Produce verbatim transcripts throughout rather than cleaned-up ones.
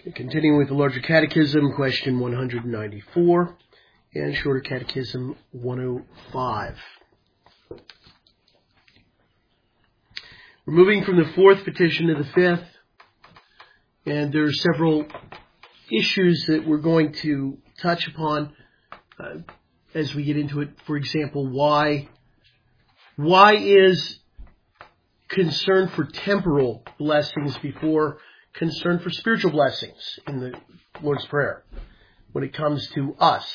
Continuing with the Larger Catechism, question one hundred ninety-four, and Shorter Catechism one oh five. We're moving from the fourth petition to the fifth, and there are several issues that we're going to touch upon uh, as we get into it. For example, why, why is concern for temporal blessings before concern for spiritual blessings in the Lord's Prayer when it comes to us?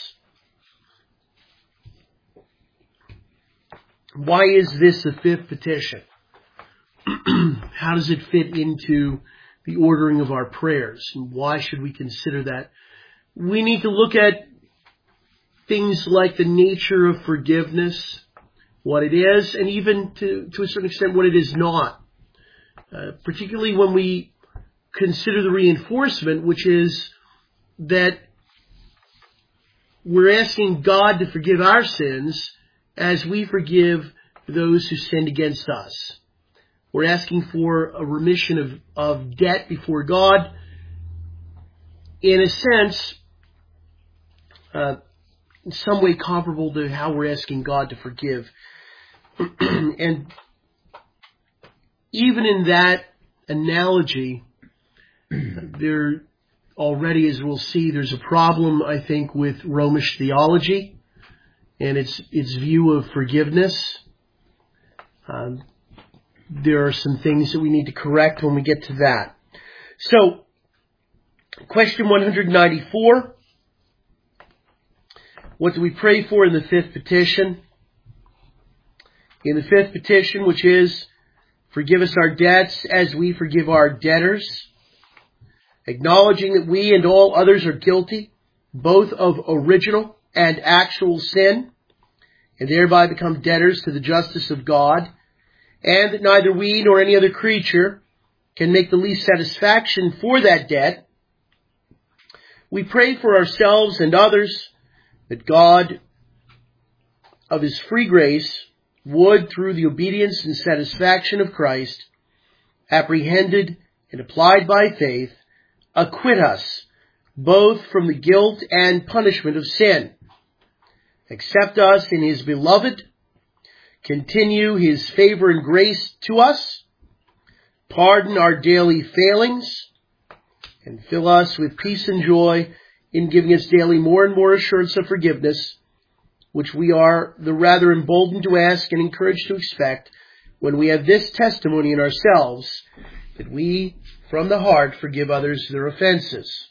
Why is this the fifth petition? How does it fit into the ordering of our prayers? And why should we consider that? We need to look at things like the nature of forgiveness, what it is, and even to, to a certain extent what it is not. Uh, particularly when we consider the reinforcement, which is that we're asking God to forgive our sins as we forgive those who sinned against us. We're asking for a remission of, of debt before God, in a sense, uh, in some way comparable to how we're asking God to forgive. And even in that analogy, there already, as we'll see, there's a problem, I think, with Romish theology and its its view of forgiveness. Um, there are some things that we need to correct when we get to that. So, question one hundred ninety-four. What do we pray for in the fifth petition? In the fifth petition, which is, forgive us our debts as we forgive our debtors, acknowledging that we and all others are guilty, both of original and actual sin, and thereby become debtors to the justice of God, and that neither we nor any other creature can make the least satisfaction for that debt. We pray for ourselves and others that God, of His free grace, would, through the obedience and satisfaction of Christ, apprehended and applied by faith, acquit us both from the guilt and punishment of sin, accept us in His beloved, continue His favor and grace to us, pardon our daily failings, and fill us with peace and joy in giving us daily more and more assurance of forgiveness, which we are the rather emboldened to ask and encouraged to expect when we have this testimony in ourselves, that we from the heart forgive others their offenses.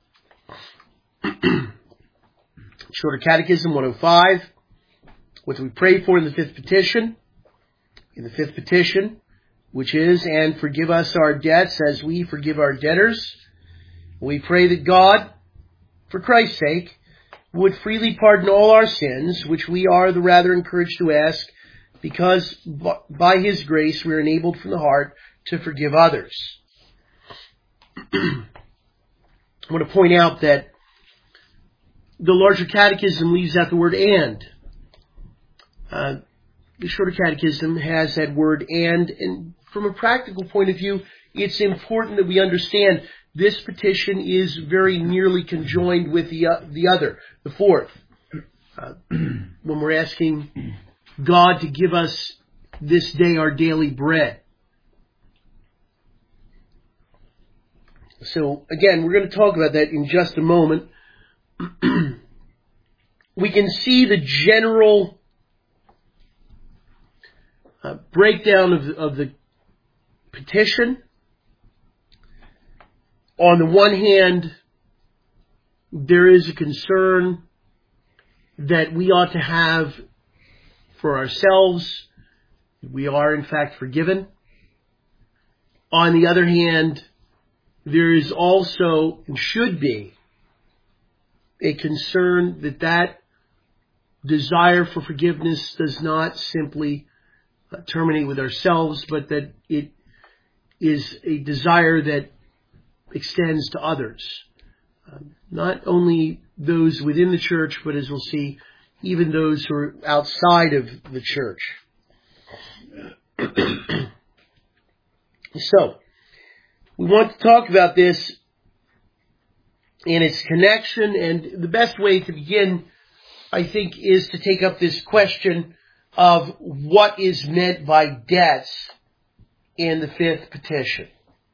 Shorter Catechism one oh five. What do we pray for in the fifth petition? In the fifth petition, which is, and forgive us our debts as we forgive our debtors, we pray that God, for Christ's sake, would freely pardon all our sins, which we are the rather encouraged to ask, because by His grace we are enabled from the heart to forgive others. I want to point out that the Larger Catechism leaves out the word and. Uh, the Shorter Catechism has that word and, and from a practical point of view, it's important that we understand this petition is very nearly conjoined with the uh, the other, the fourth. Uh, when we're asking God to give us this day our daily bread. So again, we're going to talk about that in just a moment. We can see the general uh, breakdown of, of the petition. On the one hand, there is a concern that we ought to have for ourselves. We are, in fact, forgiven. On the other hand, there is also, and should be, a concern that that desire for forgiveness does not simply uh, terminate with ourselves, but that it is a desire that extends to others. Uh, not only those within the church, but as we'll see, even those who are outside of the church. So, we want to talk about this in its connection. And the best way to begin, I think, is to take up this question of what is meant by debts in the fifth petition.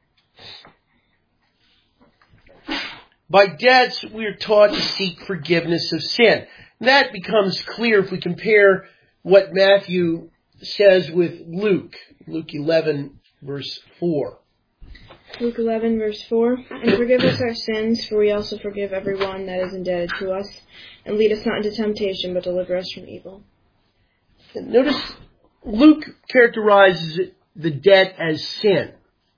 By debts, we are taught to seek forgiveness of sin. And that becomes clear if we compare what Matthew says with Luke. Luke eleven, verse four. Luke eleven, verse four. And forgive us our sins, for we also forgive everyone that is indebted to us. And lead us not into temptation, but deliver us from evil. And notice, Luke characterizes the debt as sin.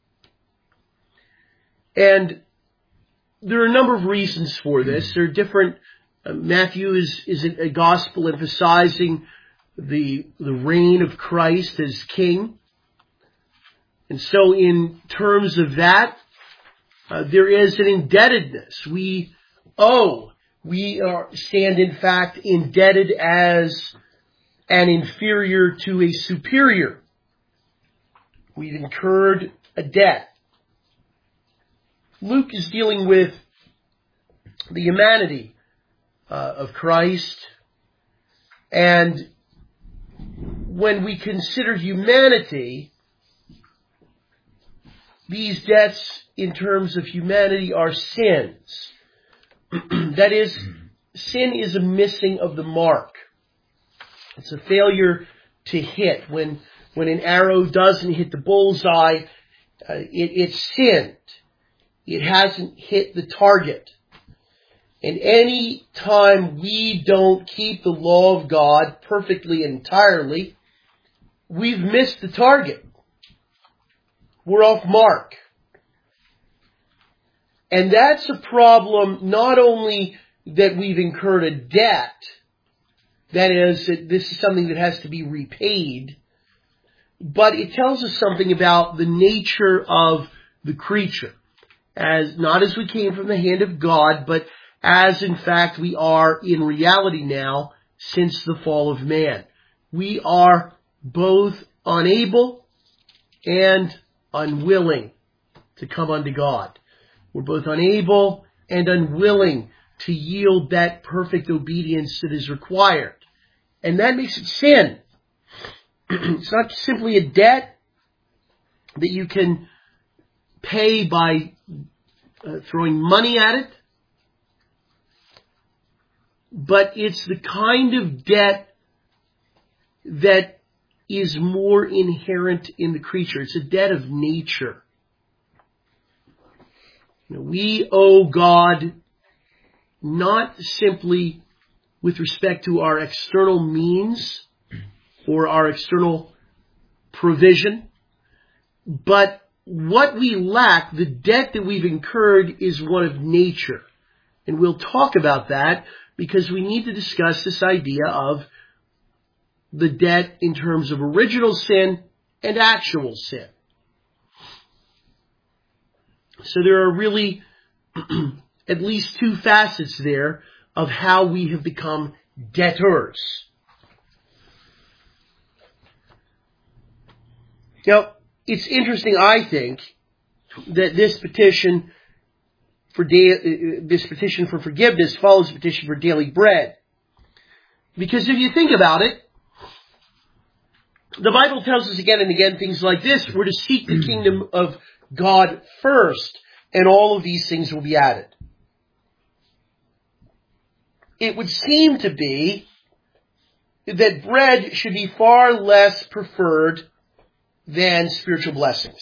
And there are a number of reasons for this. There are different, uh, Matthew is, is a gospel emphasizing the, the reign of Christ as king. And so in terms of that, uh, there is an indebtedness. We owe. We are, stand in fact indebted as an inferior to a superior. We've incurred a debt. Luke is dealing with the humanity uh, of Christ. And when we consider humanity, these debts in terms of humanity are sins. That is, sin is a missing of the mark. It's a failure to hit. When when an arrow doesn't hit the bullseye, uh, it, it's sinned. It hasn't hit the target. And any time we don't keep the law of God perfectly and entirely, we've missed the target. We're off mark. And that's a problem not only that we've incurred a debt, that is, that this is something that has to be repaid, but it tells us something about the nature of the creature. As not as we came from the hand of God, but as in fact we are in reality now since the fall of man. We are both unable and unwilling to come unto God. We're both unable and unwilling to yield that perfect obedience that is required. And that makes it sin. It's not simply a debt that you can pay by uh, throwing money at it, but it's the kind of debt that is more inherent in the creature. It's a debt of nature. You know, we owe God not simply with respect to our external means or our external provision, but what we lack, the debt that we've incurred, is one of nature. And we'll talk about that because we need to discuss this idea of the debt in terms of original sin and actual sin. So there are really at least two facets there of how we have become debtors. Now, it's interesting, I think, that this petition for da- this petition for forgiveness follows the petition for daily bread. Because if you think about it, the Bible tells us again and again things like this. We're to seek the kingdom of God first, and all of these things will be added. It would seem to be that bread should be far less preferred than spiritual blessings.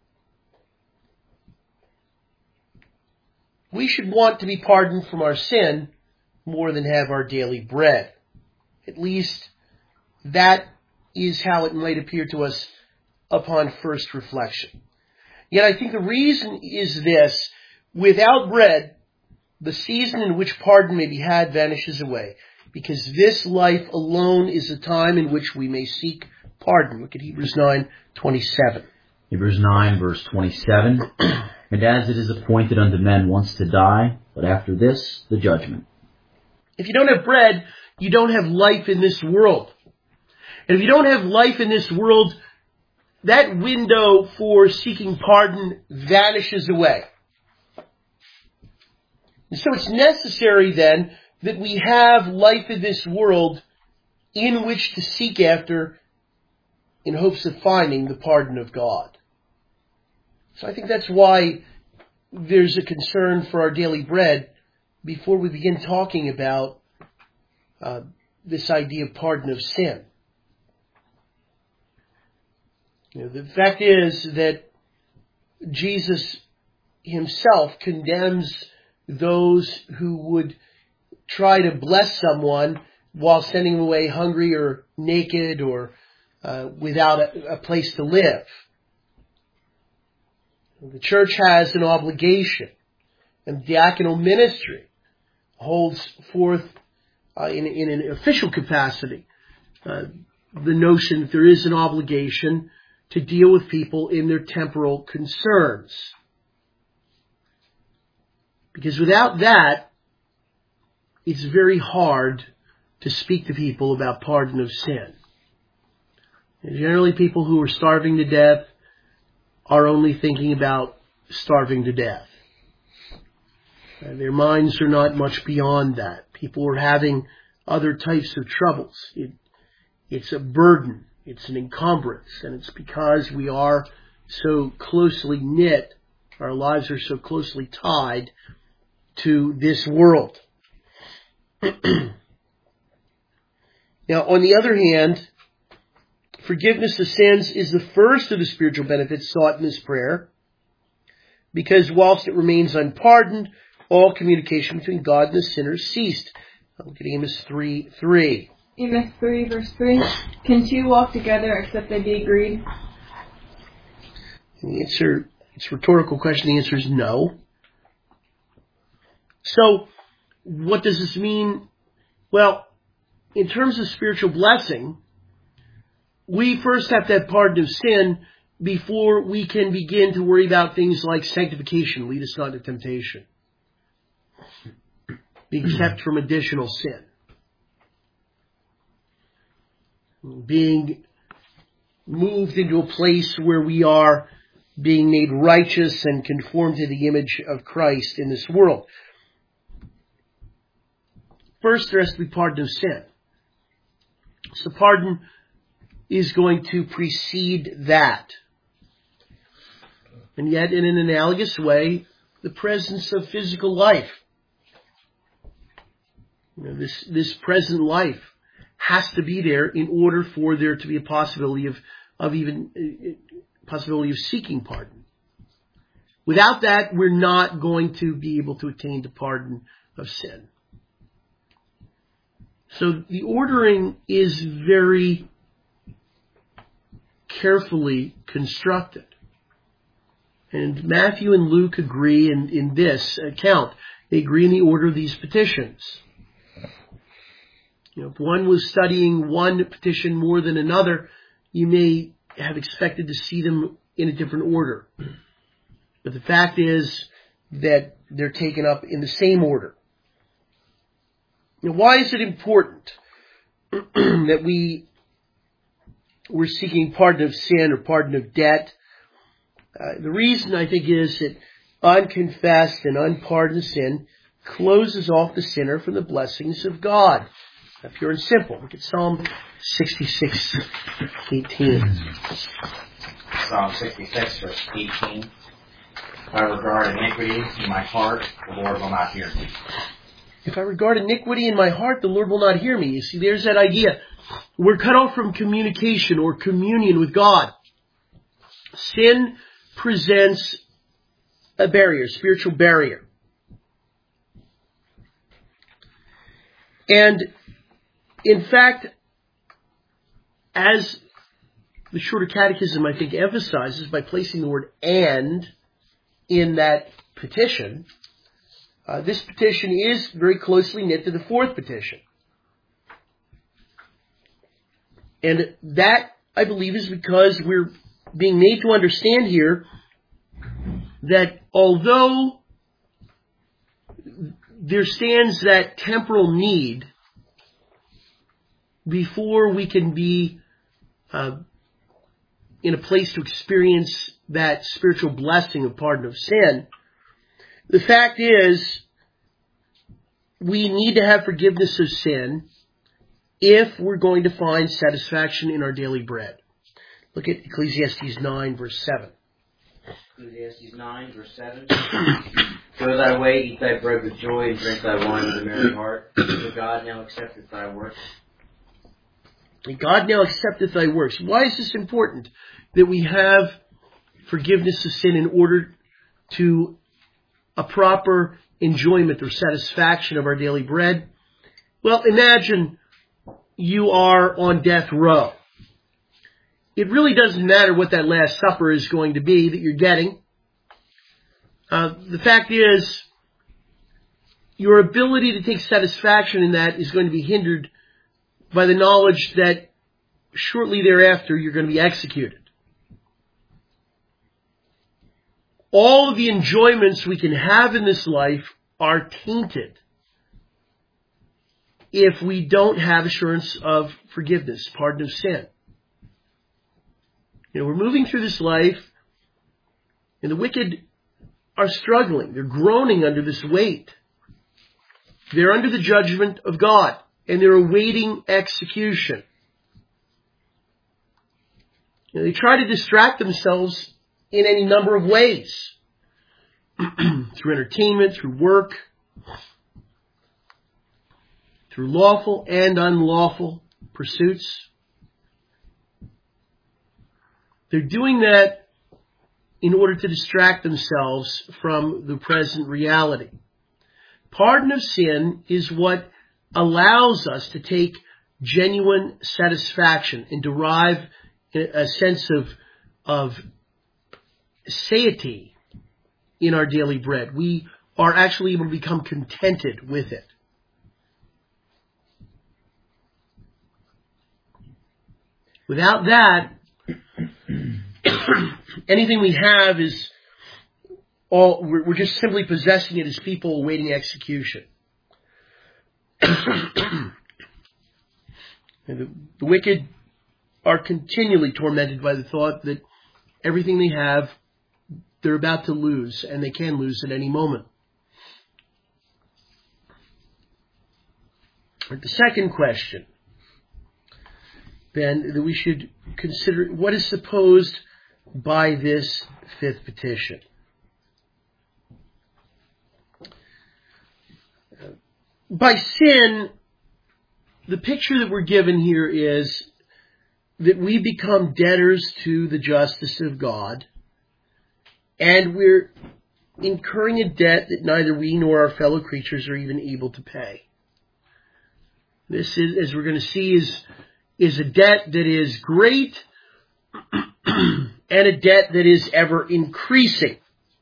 We should want to be pardoned from our sin more than have our daily bread. At least that is how it might appear to us upon first reflection. Yet I think the reason is this: without bread, the season in which pardon may be had vanishes away, because this life alone is a time in which we may seek pardon. Look at Hebrews nine twenty-seven. Hebrews nine, verse twenty-seven. And as it is appointed unto men once to die, but after this, the judgment. If you don't have bread, you don't have life in this world. And if you don't have life in this world, that window for seeking pardon vanishes away. And so it's necessary then that we have life in this world in which to seek after in hopes of finding the pardon of God. So I think that's why there's a concern for our daily bread before we begin talking about uh, this idea of pardon of sin. You know, the fact is that Jesus himself condemns those who would try to bless someone while sending them away hungry or naked or uh, without a, a place to live. The church has an obligation, and diaconal ministry holds forth uh, in, in an official capacity uh, the notion that there is an obligation to deal with people in their temporal concerns. Because without that, it's very hard to speak to people about pardon of sin. And generally, people who are starving to death are only thinking about starving to death. And their minds are not much beyond that. People are having other types of troubles. It, it's a burden. It's an encumbrance. And it's because we are so closely knit, our lives are so closely tied to this world. Now, on the other hand, forgiveness of sins is the first of the spiritual benefits sought in this prayer, because whilst it remains unpardoned, all communication between God and the sinner ceased. Look at Amos three three. Amos three, verse three. Can two walk together except they be agreed? And the answer, it's a rhetorical question. The answer is no. So, what does this mean? Well, in terms of spiritual blessing, we first have to have pardon of sin before we can begin to worry about things like sanctification, lead us not into temptation, being kept from additional sin, being moved into a place where we are being made righteous and conformed to the image of Christ in this world. First, there has to be pardon of sin. So pardon is going to precede that. And yet, in an analogous way, the presence of physical life. You know, this, this present life has to be there in order for there to be a possibility of, of even, uh, possibility of seeking pardon. Without that, we're not going to be able to attain the pardon of sin. So the ordering is very carefully constructed. And Matthew and Luke agree in, in this account. They agree in the order of these petitions. You know, if one was studying one petition more than another, you may have expected to see them in a different order. But the fact is that they're taken up in the same order. Now, why is it important that we we're seeking pardon of sin or pardon of debt? Uh, the reason, I think, is that unconfessed and unpardoned sin closes off the sinner from the blessings of God. Now, pure and simple. Look at Psalm sixty-six, eighteen. Psalm sixty-six, verse eighteen. If I regard iniquity in my heart, the Lord will not hear me. If I regard iniquity in my heart, the Lord will not hear me. You see, there's that idea. We're cut off from communication or communion with God. Sin presents a barrier, spiritual barrier. And in fact, as the Shorter Catechism, I think, emphasizes by placing the word "and" in that petition, Uh, this petition is very closely knit to the fourth petition. And that, I believe, is because we're being made to understand here that although there stands that temporal need before we can be uh, in a place to experience that spiritual blessing of pardon of sin, the fact is we need to have forgiveness of sin if we're going to find satisfaction in our daily bread. Look at Ecclesiastes nine, verse seven. Ecclesiastes nine, verse seven. Go thy way, eat thy bread with joy, and drink thy wine with a merry heart. For God now accepteth thy works. And God now accepteth thy works. Why is this important? That we have forgiveness of sin in order to a proper enjoyment or satisfaction of our daily bread? Well, imagine you are on death row. It really doesn't matter what that Last Supper is going to be that you're getting. Uh, the fact is, your ability to take satisfaction in that is going to be hindered by the knowledge that shortly thereafter you're going to be executed. All of the enjoyments we can have in this life are tainted if we don't have assurance of forgiveness, pardon of sin. You know, we're moving through this life, and the wicked are struggling. They're groaning under this weight. They're under the judgment of God, and they're awaiting execution. You know, they try to distract themselves in any number of ways. Through entertainment, through work, through lawful and unlawful pursuits. They're doing that in order to distract themselves from the present reality. Pardon of sin is what allows us to take genuine satisfaction and derive a sense of, of satiety in our daily bread. We are actually able to become contented with it. Without that, anything we have is all, we're, we're just simply possessing it as people awaiting execution. And the, the wicked are continually tormented by the thought that everything they have, they're about to lose, and they can lose at any moment. The second question, then, that we should consider, what is supposed by this fifth petition? By sin, the picture that we're given here is that we become debtors to the justice of God, and we're incurring a debt that neither we nor our fellow creatures are even able to pay. This is, as we're going to see, is, is a debt that is great and a debt that is ever increasing.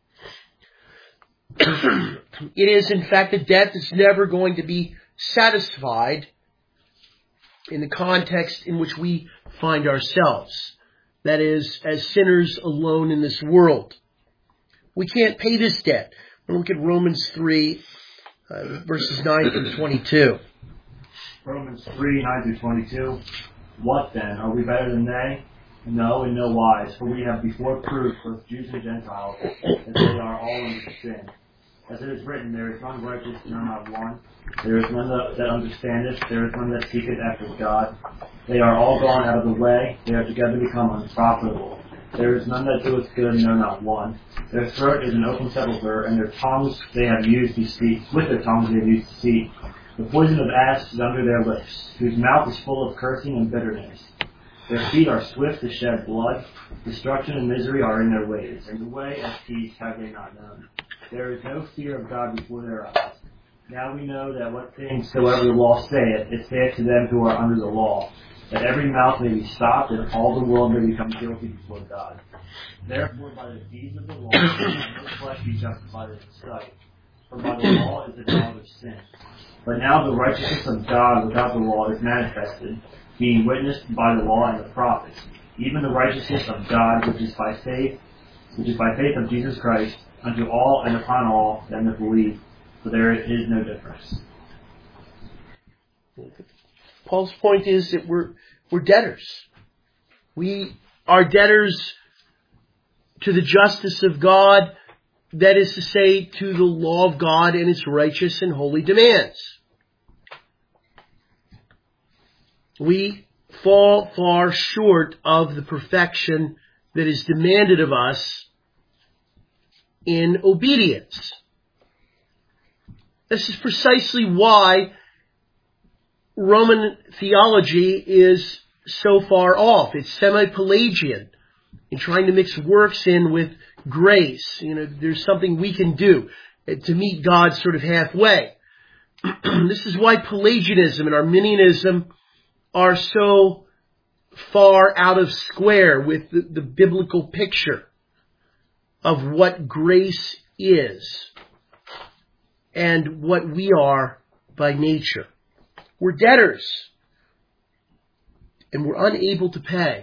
It is, in fact, a debt that's never going to be satisfied in the context in which we find ourselves. That is, as sinners alone in this world. We can't pay this debt. We'll look at Romans three, uh, verses nine through twenty-two. Romans three, nine through twenty-two. What then? Are we better than they? No, in no wise. For we have before proved, both Jews and Gentiles, that they are all under sin. As it is written, there is none righteous, no, not one. There is none that, that understandeth, there is none that seeketh after God. They are all gone out of the way, they are together become unprofitable. There is none that doeth good, no, not one. Their throat is an open sepulchre, and their tongues they have used to speak. With their tongues they have used to speak. The poison of asps is under their lips, whose mouth is full of cursing and bitterness. Their feet are swift to shed blood. Destruction and misery are in their ways, and the way of peace have they not known. There is no fear of God before their eyes. Now we know that what things soever the law saith, it saith to them who are under the law, that every mouth may be stopped, and all the world may become guilty before God. Therefore, by the deeds of the law, no flesh be justified in his sight. For by the law is the knowledge of sin. But now the righteousness of God without the law is manifested, being witnessed by the law and the prophets, even the righteousness of God which is by faith, which is by faith of Jesus Christ, unto all and upon all them that believe, for there is no difference. Paul's point is that we're we're debtors. We are debtors to the justice of God, that is to say, to the law of God and its righteous and holy demands. we fall far short of the perfection that is demanded of us in obedience. This is precisely why Roman theology is so far off. It's semi-Pelagian in trying to mix works in with grace. You know, there's something we can do to meet God sort of halfway. This is why Pelagianism and Arminianism are so far out of square with the, the biblical picture of what grace is and what we are by nature. We're debtors, and we're unable to pay.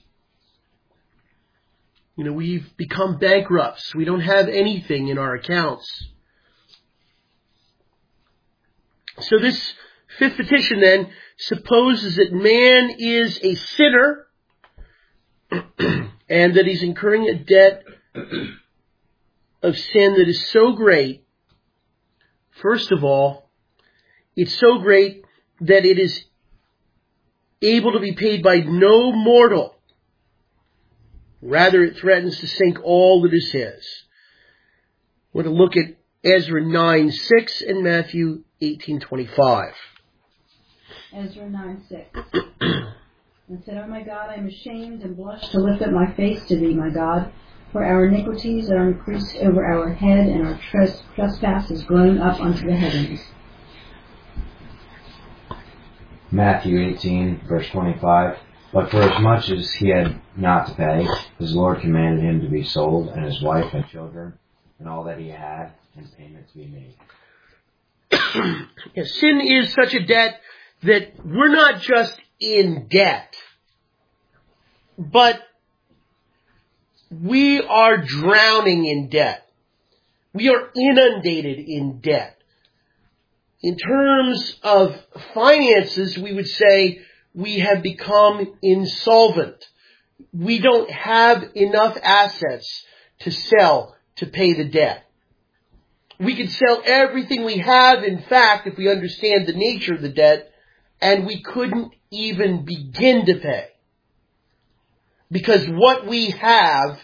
You know, we've become bankrupts. We don't have anything in our accounts. So this fifth petition then supposes that man is a sinner and that he's incurring a debt of sin that is so great. First of all, it's so great that it is able to be paid by no mortal. Rather, it threatens to sink all that is his. We're going to look at Ezra nine six and Matthew eighteen twenty-five. Ezra nine six. And said, O my God, I am ashamed and blush to lift up my face to thee, my God, for our iniquities are increased over our head, and our tres- trespass is grown up unto the heavens. Matthew eighteen, verse twenty-five. But for as much as he had not to pay, his Lord commanded him to be sold, and his wife and children, and all that he had, and payment to be made. Yeah, sin is such a debt that we're not just in debt, but we are drowning in debt. We are inundated in debt. In terms of finances, we would say we have become insolvent. We don't have enough assets to sell to pay the debt. We could sell everything we have, in fact, if we understand the nature of the debt, and we couldn't even begin to pay. Because what we have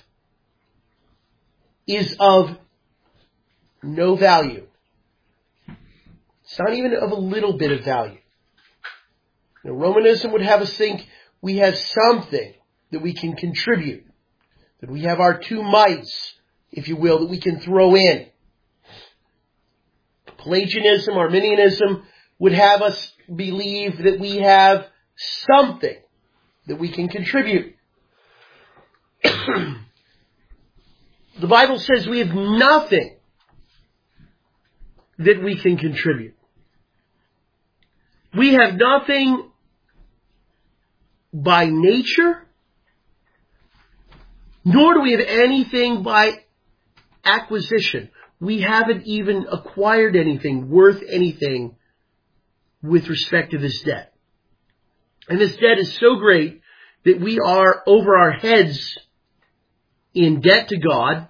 is of no value. It's not even of a little bit of value. Now, Romanism would have us think we have something that we can contribute, that we have our two mites, if you will, that we can throw in. Pelagianism, Arminianism would have us believe that we have something that we can contribute. The Bible says we have nothing that we can contribute. We have nothing by nature, nor do we have anything by acquisition. We haven't even acquired anything worth anything with respect to this debt. And this debt is so great that we are over our heads in debt to God,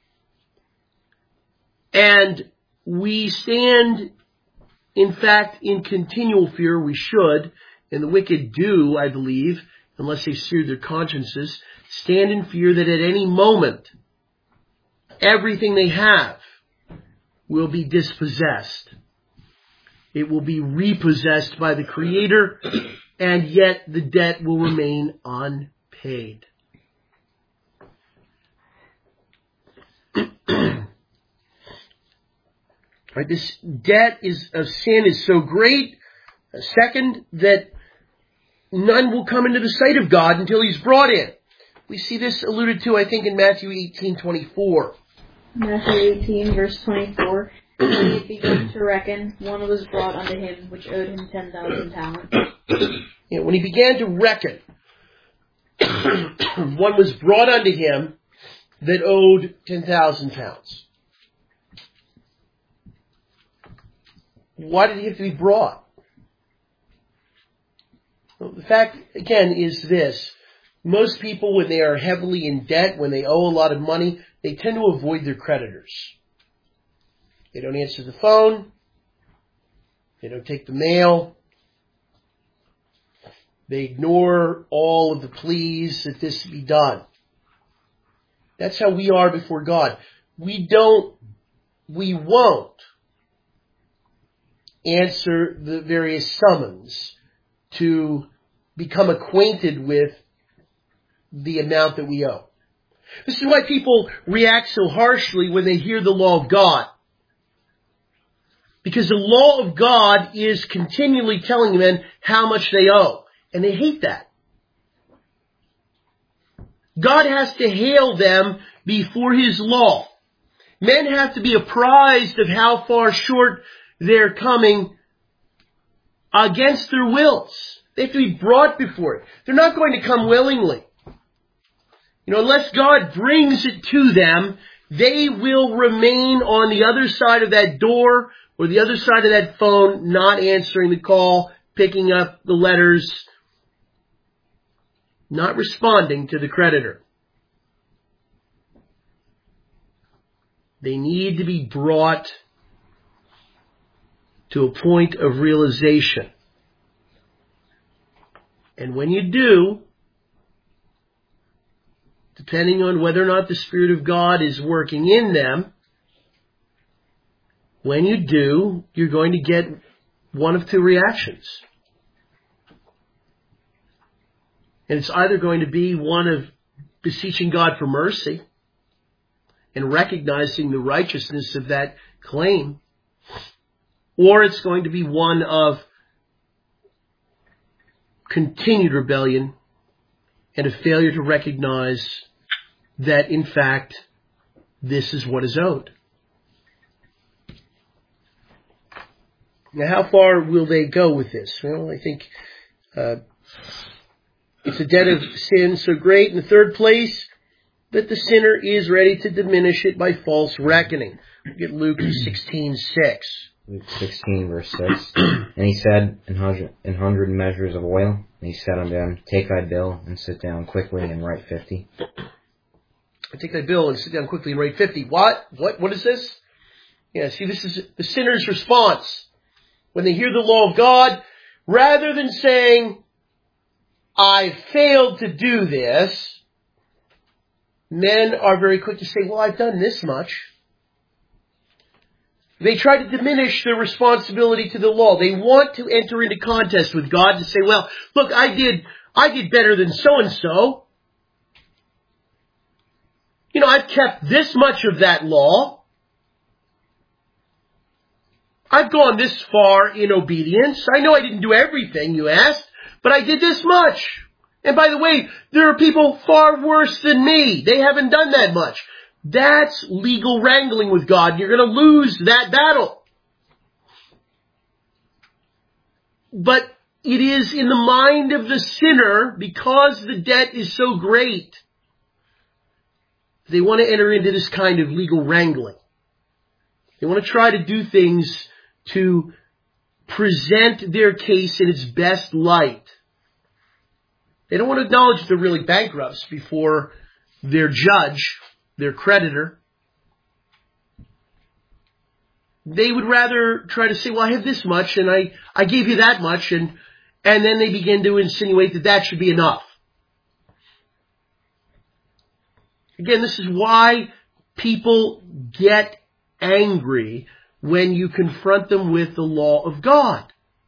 and we stand, in fact, in continual fear. We should, and the wicked do, I believe, unless they sear their consciences, stand in fear that at any moment, everything they have will be dispossessed. It will be repossessed by the Creator, and yet the debt will remain unpaid. Right, this debt is of sin is so great, second, that none will come into the sight of God until he's brought in. We see this alluded to, I think, in Matthew eighteen twenty-four. Matthew eighteen, verse twenty-four. When he had begun to reckon, one was brought unto him which owed him ten thousand talents. Yeah, when he began to reckon, one was brought unto him that owed ten thousand pounds. Why did he have to be brought? Well, the fact, again, is this. Most people, when they are heavily in debt, when they owe a lot of money, they tend to avoid their creditors. They don't answer the phone. They don't take the mail. They ignore all of the pleas that this be done. That's how we are before God. We don't, we won't answer the various summons to become acquainted with the amount that we owe. This is why people react so harshly when they hear the law of God. Because the law of God is continually telling men how much they owe. And they hate that. God has to hail them before His law. Men have to be apprised of how far short they're coming against their wills. They have to be brought before it. They're not going to come willingly. You know, unless God brings it to them, they will remain on the other side of that door or the other side of that phone, not answering the call, picking up the letters, not responding to the creditor. They need to be brought to a point of realization. And when you do, depending on whether or not the Spirit of God is working in them, when you do, you're going to get one of two reactions. And it's either going to be one of beseeching God for mercy and recognizing the righteousness of that claim, or it's going to be one of continued rebellion and a failure to recognize that, in fact, this is what is owed. Now, how far will they go with this? Well, I think uh, it's a debt of sin so great, in the third place, that the sinner is ready to diminish it by false reckoning. Look at Luke sixteen six. Luke sixteen, verse six. And he said, in hundred, in hundred measures of oil, and he said unto him, Take thy bill, and sit down quickly, and write fifty. Take thy bill, and sit down quickly, and write fifty. What? What? What is this? Yeah, see, this is the sinner's response. When they hear the law of God, rather than saying, I failed to do this, men are very quick to say, well, I've done this much. They try to diminish their responsibility to the law. They want to enter into contest with God to say, well, look, I did, I did better than so-and-so. You know, I've kept this much of that law. I've gone this far in obedience. I know I didn't do everything you asked, but I did this much. And by the way, there are people far worse than me. They haven't done that much. That's legal wrangling with God. You're going to lose that battle. But it is in the mind of the sinner, because the debt is so great, they want to enter into this kind of legal wrangling. They want to try to do things to present their case in its best light. They don't want to acknowledge that they're really bankrupts before their judge, their creditor. They would rather try to say, well, I have this much and I, I gave you that much, and, and then they begin to insinuate that that should be enough. Again, this is why people get angry when you confront them with the law of God.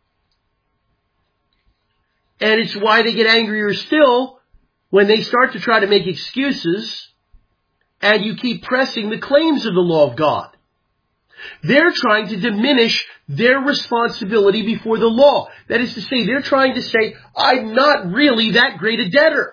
And it's why they get angrier still when they start to try to make excuses and you keep pressing the claims of the law of God. They're trying to diminish their responsibility before the law. That is to say, they're trying to say, I'm not really that great a debtor.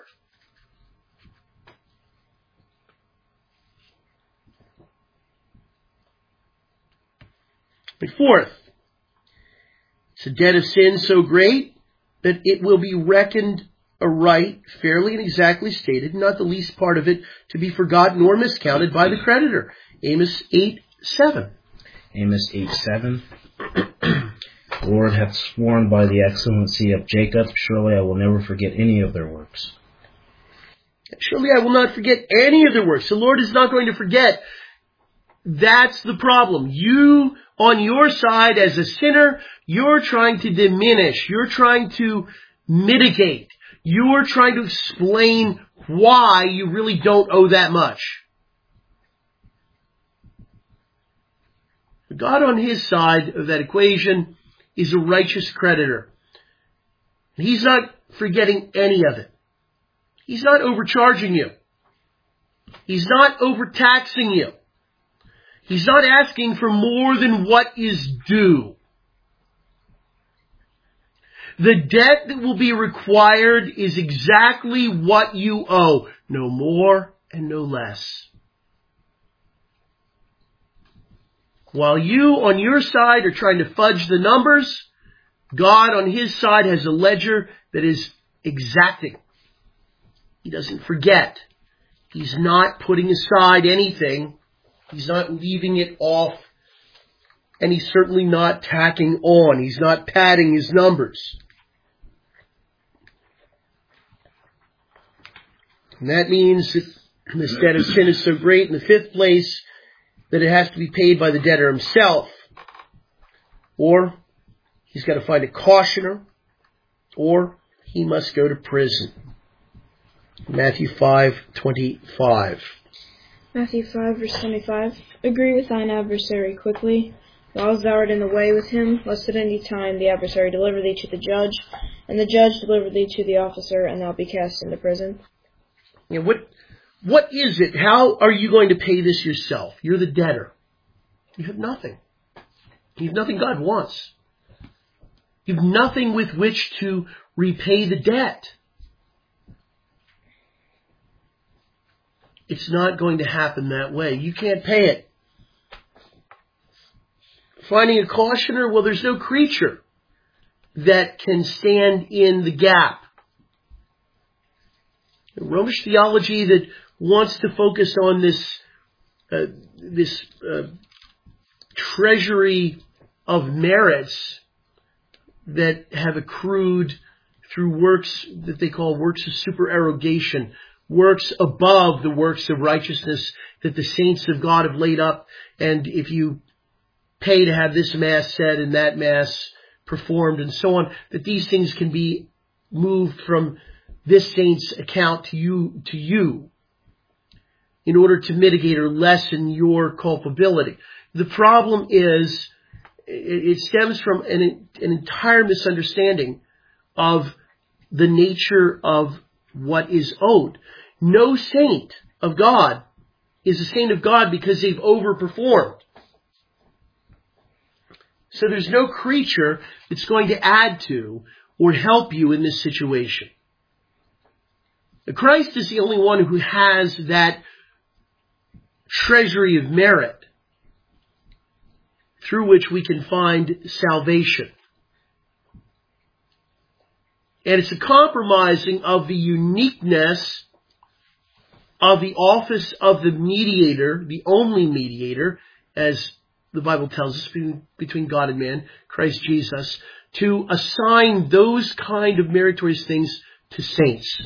But fourth, it's a debt of sin so great that it will be reckoned aright, fairly and exactly stated, not the least part of it to be forgotten nor miscounted by the creditor. Amos eight seven. Amos eight seven. The Lord hath sworn by the excellency of Jacob, surely I will never forget any of their works. Surely I will not forget any of their works. The Lord is not going to forget. That's the problem. You, on your side as a sinner, you're trying to diminish. You're trying to mitigate. You're trying to explain why you really don't owe that much. God on his side of that equation is a righteous creditor. He's not forgetting any of it. He's not overcharging you. He's not overtaxing you. He's not asking for more than what is due. The debt that will be required is exactly what you owe, no more and no less. While you on your side are trying to fudge the numbers, God on his side has a ledger that is exacting. He doesn't forget. He's not putting aside anything. He's not leaving it off. And he's certainly not tacking on. He's not padding his numbers. And that means that this debt of sin is so great in the fifth place that it has to be paid by the debtor himself. Or he's got to find a cautioner. Or he must go to prison. Matthew five twenty-five. Matthew five, verse twenty-five. Agree with thine adversary quickly, whiles thou art in the way with him, lest at any time the adversary deliver thee to the judge, and the judge deliver thee to the officer, and thou be cast into prison. Yeah, what, what is it? How are you going to pay this yourself? You're the debtor. You have nothing. You have nothing God wants. You have nothing with which to repay the debt. It's not going to happen that way. You can't pay it. Finding a cautioner, well, there's no creature that can stand in the gap. Romish theology that wants to focus on this uh, this uh, treasury of merits that have accrued through works that they call works of supererogation, works above the works of righteousness that the saints of God have laid up. And if you pay to have this Mass said and that Mass performed and so on, that these things can be moved from this saint's account to you, to you, in order to mitigate or lessen your culpability. The problem is, it stems from an, an entire misunderstanding of the nature of what is owed. No saint of God is a saint of God because they've overperformed. So there's no creature that's going to add to or help you in this situation. Christ is the only one who has that treasury of merit through which we can find salvation. And it's a compromising of the uniqueness of the office of the mediator, the only mediator, as the Bible tells us, between God and man, Christ Jesus, to assign those kind of meritorious things to saints.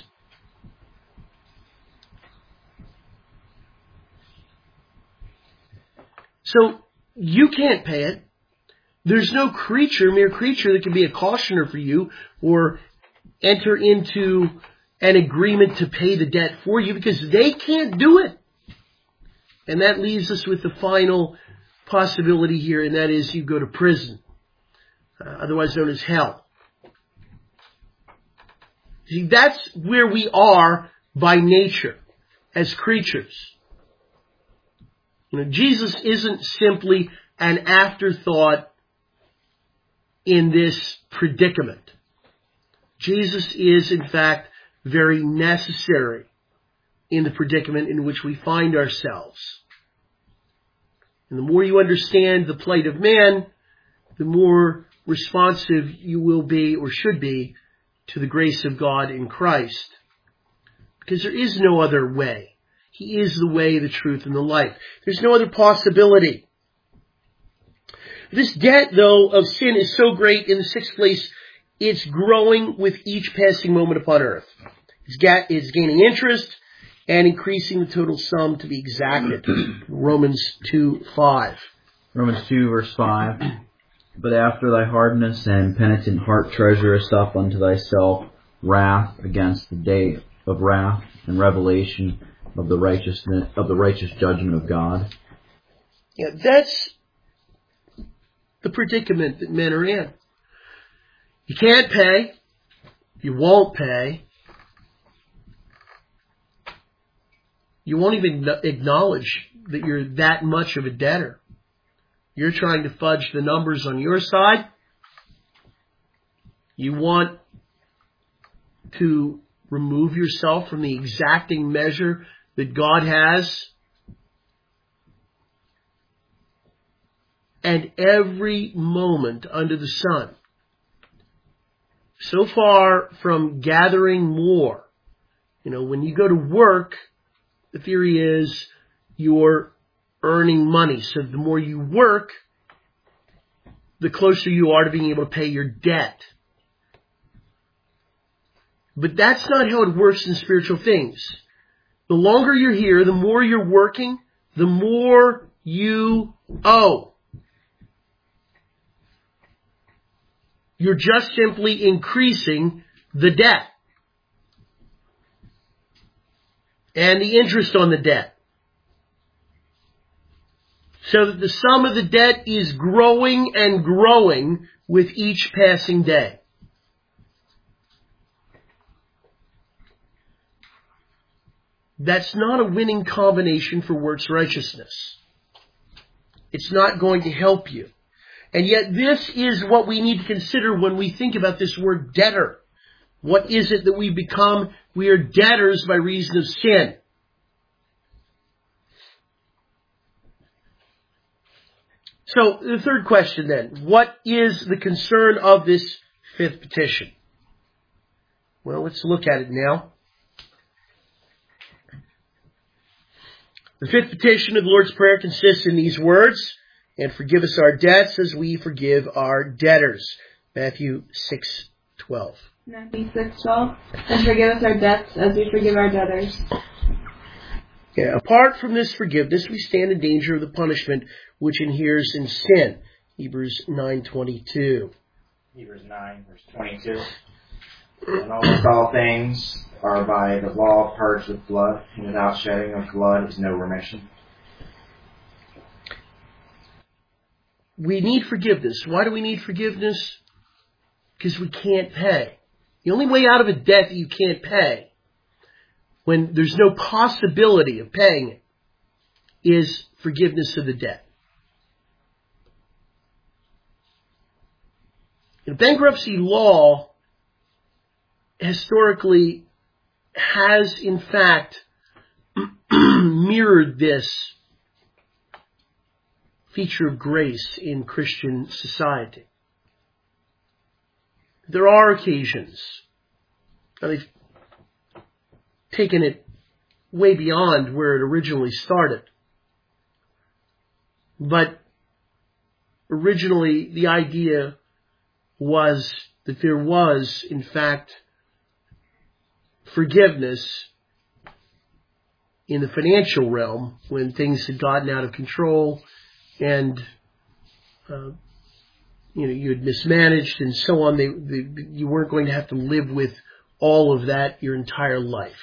So, you can't pay it. There's no creature, mere creature, that can be a cautioner for you or enter into an agreement to pay the debt for you because they can't do it. And that leaves us with the final possibility here, and that is you go to prison, uh, otherwise known as hell. See, that's where we are by nature as creatures. You know, Jesus isn't simply an afterthought in this predicament. Jesus is, in fact, very necessary in the predicament in which we find ourselves. And the more you understand the plight of man, the more responsive you will be or should be to the grace of God in Christ. Because there is no other way. He is the way, the truth, and the life. There's no other possibility. This debt, though, of sin is so great, in the sixth place, it's growing with each passing moment upon earth. It's, ga- it's gaining interest and increasing the total sum to be exacted. Romans two five. Romans two, verse five. But after thy hardness and penitent heart treasurest up unto thyself wrath against the day of wrath and revelation of the righteousness of the righteous judgment of God. Yeah, that's the predicament that men are in. You can't pay. You won't pay. You won't even acknowledge that you're that much of a debtor. You're trying to fudge the numbers on your side. You want to remove yourself from the exacting measure that God has. And every moment under the sun, so far from gathering more. You know, when you go to work, the theory is you're earning money. So the more you work, the closer you are to being able to pay your debt. But that's not how it works in spiritual things. The longer you're here, the more you're working, the more you owe. You're just simply increasing the debt and the interest on the debt, so that the sum of the debt is growing and growing with each passing day. That's not a winning combination for works righteousness. It's not going to help you. And yet this is what we need to consider when we think about this word debtor. What is it that we become? We are debtors by reason of sin. So the third question then, what is the concern of this fifth petition? Well, let's look at it now. The fifth petition of the Lord's Prayer consists in these words: and forgive us our debts as we forgive our debtors. Matthew six twelve. Matthew six twelve. And forgive us our debts as we forgive our debtors. Yeah, apart from this forgiveness, we stand in danger of the punishment which inheres in sin. Hebrews nine twenty-two. Hebrews nine, verse twenty-two. And almost all things are by the law purged with blood, and without shedding of blood is no remission. We need forgiveness. Why do we need forgiveness? Because we can't pay. The only way out of a debt that you can't pay, when there's no possibility of paying it, is forgiveness of the debt. The bankruptcy law historically has, in fact, mirrored this feature of grace in Christian society. There are occasions, and they've taken it way beyond where it originally started. But originally the idea was that there was, in fact, forgiveness in the financial realm when things had gotten out of control and uh, you know you had mismanaged and so on. They, they, you weren't going to have to live with all of that your entire life.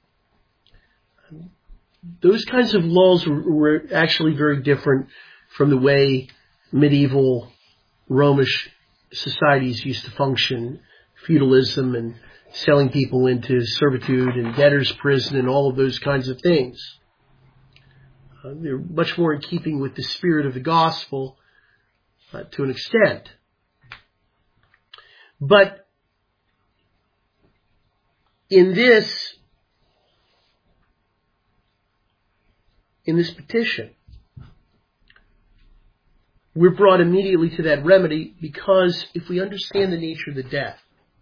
Those kinds of laws were, were actually very different from the way medieval Romish societies used to function, feudalism and selling people into servitude and debtor's prison and all of those kinds of things. Uh, they're much more in keeping with the spirit of the gospel uh, to an extent. But in this, in this petition, we're brought immediately to that remedy, because if we understand the nature of the debt,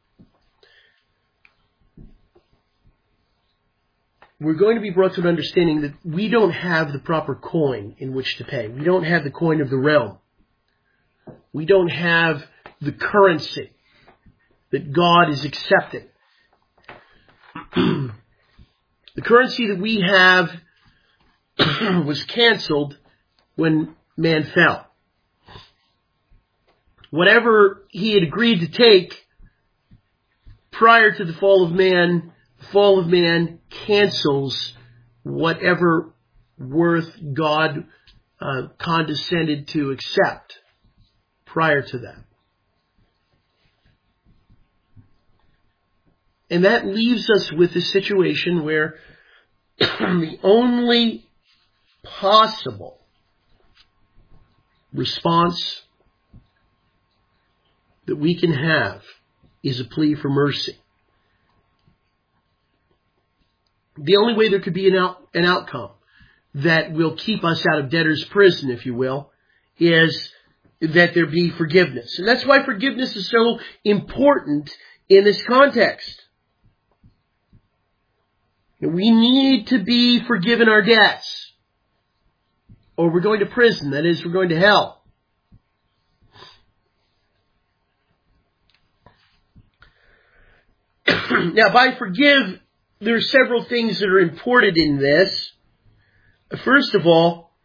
we're going to be brought to an understanding that we don't have the proper coin in which to pay. We don't have the coin of the realm. We don't have the currency that God is accepting. The currency that we have was canceled when man fell. Whatever he had agreed to take prior to the fall of man, the fall of man cancels whatever worth God uh, condescended to accept prior to that. And that leaves us with a situation where the only possible response that we can have is a plea for mercy. The only way there could be an, out, an outcome that will keep us out of debtor's prison, if you will, is that there be forgiveness. And that's why forgiveness is so important in this context. We need to be forgiven our debts, or we're going to prison. That is, we're going to hell. Now, by forgive, there are several things that are important in this. First of all,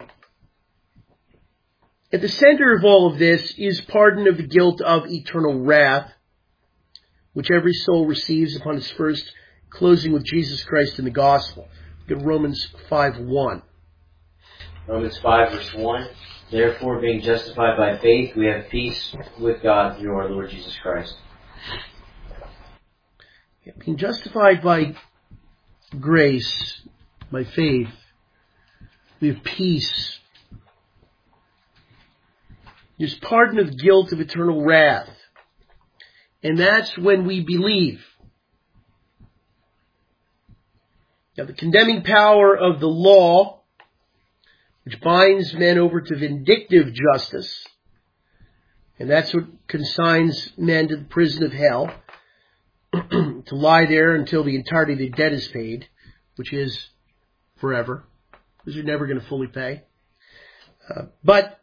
at the center of all of this is pardon of the guilt of eternal wrath, which every soul receives upon its first closing with Jesus Christ in the gospel. Look at Romans five one. Romans five verse one. Therefore, being justified by faith, we have peace with God through our Lord Jesus Christ. Being justified by grace, by faith, we have peace. There's pardon of guilt of eternal wrath. And that's when we believe. Now, the condemning power of the law, which binds men over to vindictive justice, and that's what consigns men to the prison of hell, to lie there until the entirety of the debt is paid, which is forever, because you're never going to fully pay. Uh, but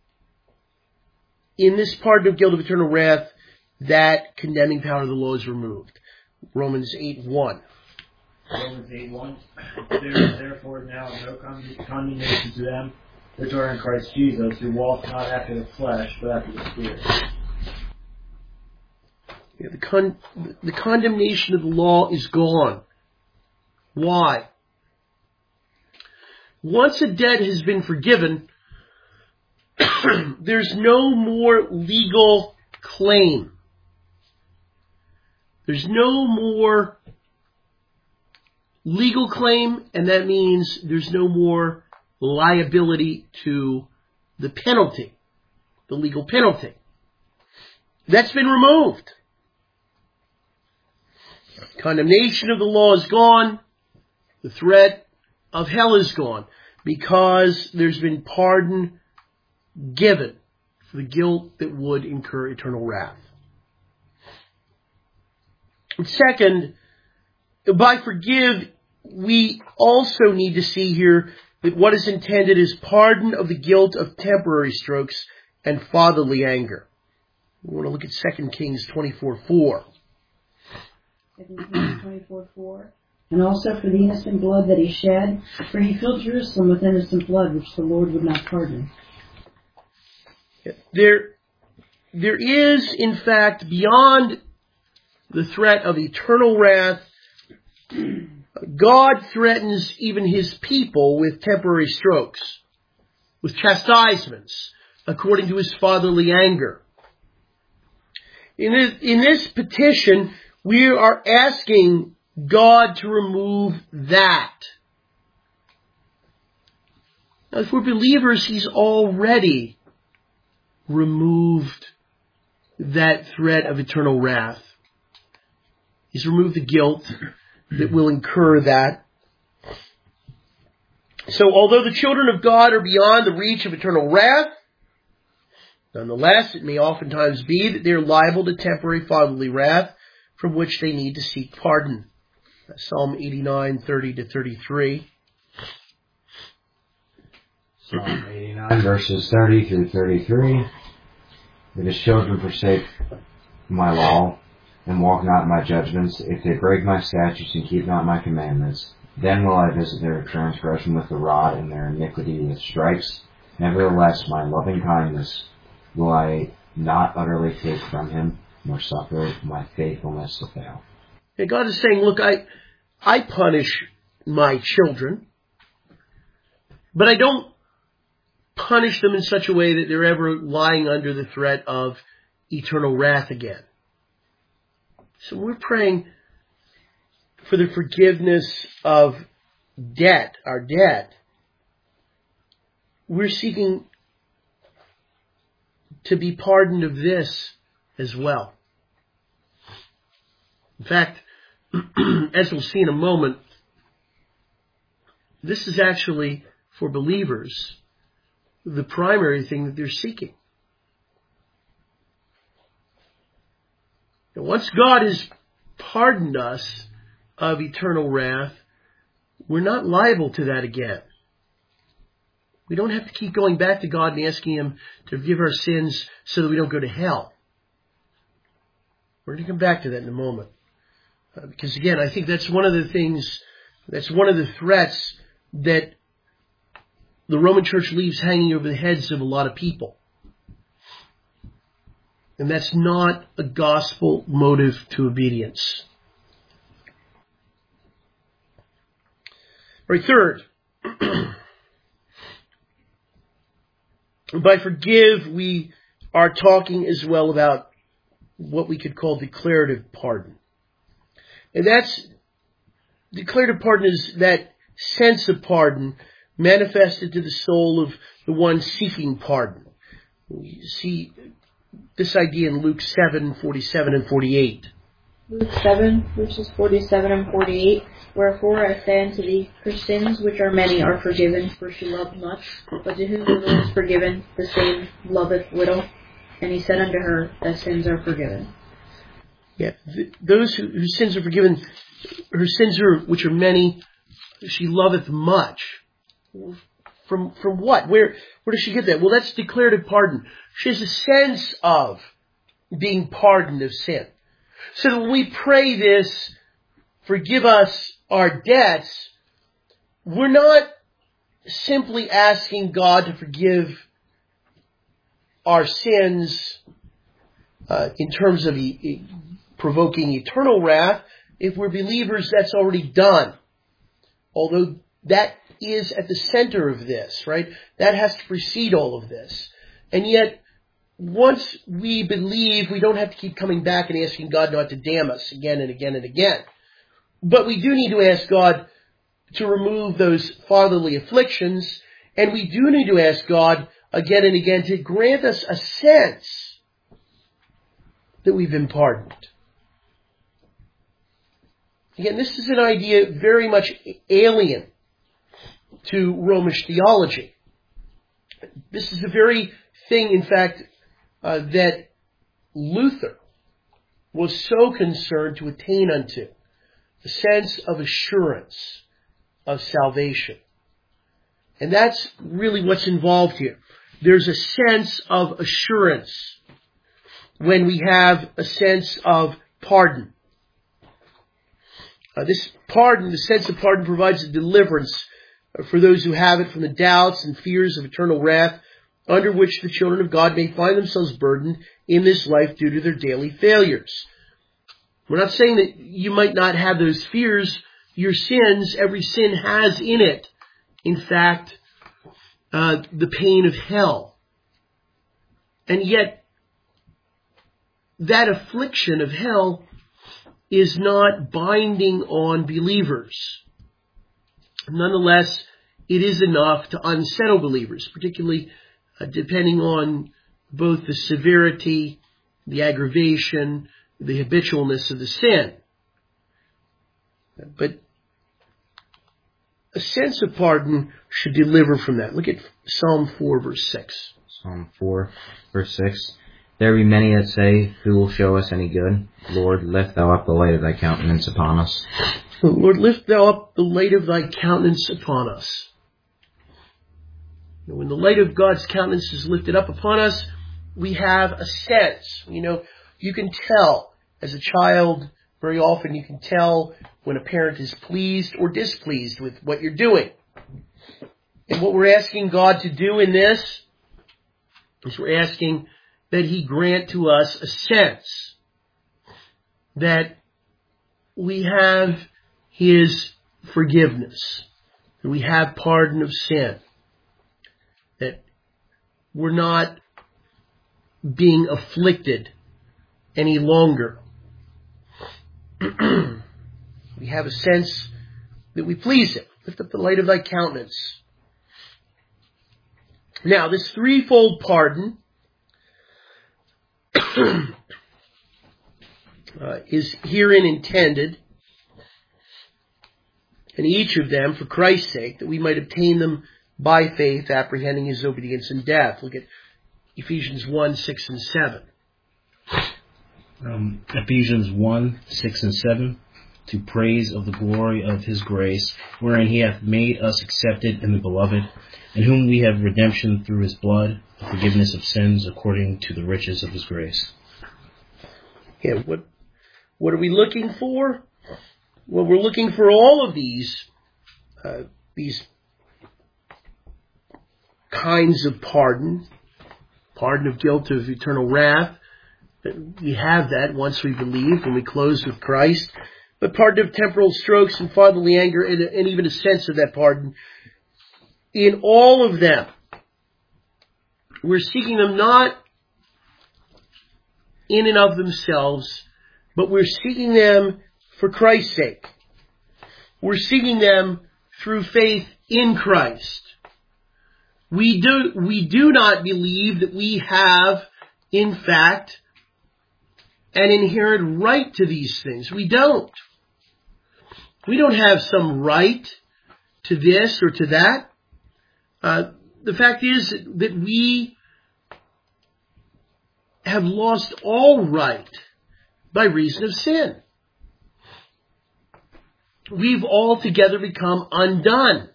in this pardon of guilt of eternal wrath, that condemning power of the law is removed. Romans eight one. Romans eight one. There is therefore now no condemnation to them which are in Christ Jesus, who walk not after the flesh, but after the Spirit. Yeah, the, con- the condemnation of the law is gone. Why? Once a debt has been forgiven, there's no more legal claim. There's no more legal claim, and that means there's no more liability to the penalty, the legal penalty. That's been removed. Condemnation of the law is gone. The threat of hell is gone, because there's been pardon given for the guilt that would incur eternal wrath. And second, by forgive, we also need to see here that what is intended is pardon of the guilt of temporary strokes and fatherly anger. We want to look at Second Kings twenty-four four. Second Kings twenty-four four. And also for the innocent blood that he shed, for he filled Jerusalem with innocent blood, which the Lord would not pardon. There, there is, in fact, beyond the threat of eternal wrath, God threatens even his people with temporary strokes, with chastisements, according to his fatherly anger. In this, in this petition, we are asking God to remove that. Now, if we're believers, he's already removed that threat of eternal wrath. He's removed the guilt that will incur that. So although the children of God are beyond the reach of eternal wrath, nonetheless, it may oftentimes be that they're liable to temporary fatherly wrath from which they need to seek pardon. Psalm eighty-nine, thirty to thirty-three. Psalm eighty-nine, verses thirty through thirty-three. If his children forsake my law, and walk not in my judgments, if they break my statutes and keep not my commandments, then will I visit their transgression with the rod and their iniquity with stripes. Nevertheless, my loving kindness will I not utterly take from him, nor suffer my faithfulness to fail. And God is saying, look, I, I punish my children, but I don't punish them in such a way that they're ever lying under the threat of eternal wrath again. So we're praying for the forgiveness of debt, our debt. We're seeking to be pardoned of this as well. In fact, as we'll see in a moment, this is actually, for believers, the primary thing that they're seeking. And once God has pardoned us of eternal wrath, we're not liable to that again. We don't have to keep going back to God and asking Him to forgive our sins so that we don't go to hell. We're going to come back to that in a moment. Uh, because again, I think that's one of the things, that's one of the threats that the Roman Church leaves hanging over the heads of a lot of people. And that's not a gospel motive to obedience. Right, third, by forgive, we are talking as well about what we could call declarative pardon. And that's, declarative pardon is that sense of pardon manifested to the soul of the one seeking pardon. You see this idea in Luke seven, forty-seven and forty-eight. Luke seven, verses forty-seven and forty-eight. Wherefore I say unto thee, her sins, which are many, are forgiven, for she loved much. But to whom little is forgiven, the same loveth little. And he said unto her, thy sins are forgiven. Yeah, th- those who, whose sins are forgiven, her sins are, which are many, she loveth much. From from what? Where where does she get that? Well, that's declarative pardon. She has a sense of being pardoned of sin. So that when we pray this, forgive us our debts, we're not simply asking God to forgive our sins uh, in terms of e- e- provoking eternal wrath. If we're believers, that's already done. Although that is at the center of this, right? That has to precede all of this. And yet, once we believe, we don't have to keep coming back and asking God not to damn us again and again and again. But we do need to ask God to remove those fatherly afflictions, and we do need to ask God again and again to grant us a sense that we've been pardoned. Again, this is an idea very much alien to Romish theology. This is the very thing, in fact, uh, that Luther was so concerned to attain unto, the sense of assurance of salvation. And that's really what's involved here. There's a sense of assurance when we have a sense of pardon. Uh, this pardon, the sense of pardon, provides a deliverance for those who have it from the doubts and fears of eternal wrath under which the children of God may find themselves burdened in this life due to their daily failures. We're not saying that you might not have those fears. Your sins, every sin has in it, in fact, uh, the pain of hell. And yet, that affliction of hell is not binding on believers. Nonetheless, it is enough to unsettle believers, particularly uh, depending on both the severity, the aggravation, the habitualness of the sin. But a sense of pardon should deliver from that. Look at Psalm four, verse six. Psalm four, verse six. There be many that say, who will show us any good? Lord, lift thou up the light of thy countenance upon us. Lord, lift thou up the light of thy countenance upon us. When the light of God's countenance is lifted up upon us, we have a sense. You know, you can tell as a child, very often you can tell when a parent is pleased or displeased with what you're doing. And what we're asking God to do in this is we're asking that He grant to us a sense that we have His forgiveness, that we have pardon of sin, that we're not being afflicted any longer. We have a sense that we please Him. Lift up the light of thy countenance. Now, this threefold pardon uh, is herein intended, and each of them for Christ's sake, that we might obtain them by faith, apprehending His obedience and death. Look at Ephesians one, six and seven. Um, Ephesians one, six and seven. To praise of the glory of His grace, wherein He hath made us accepted in the Beloved, in whom we have redemption through His blood, the forgiveness of sins according to the riches of His grace. Yeah, what, what are we looking for? Well, we're looking for all of these, uh, these kinds of pardon. Pardon of guilt, of eternal wrath. We have that once we believe, when we close with Christ. But pardon of temporal strokes and fatherly anger, and, and even a sense of that pardon. In all of them, we're seeking them not in and of themselves, but we're seeking them for Christ's sake. We're seeking them through faith in Christ. We do, we do not believe that we have, in fact, an inherent right to these things. We don't. We don't have some right to this or to that. Uh, the fact is that we have lost all right by reason of sin. We've altogether become undone.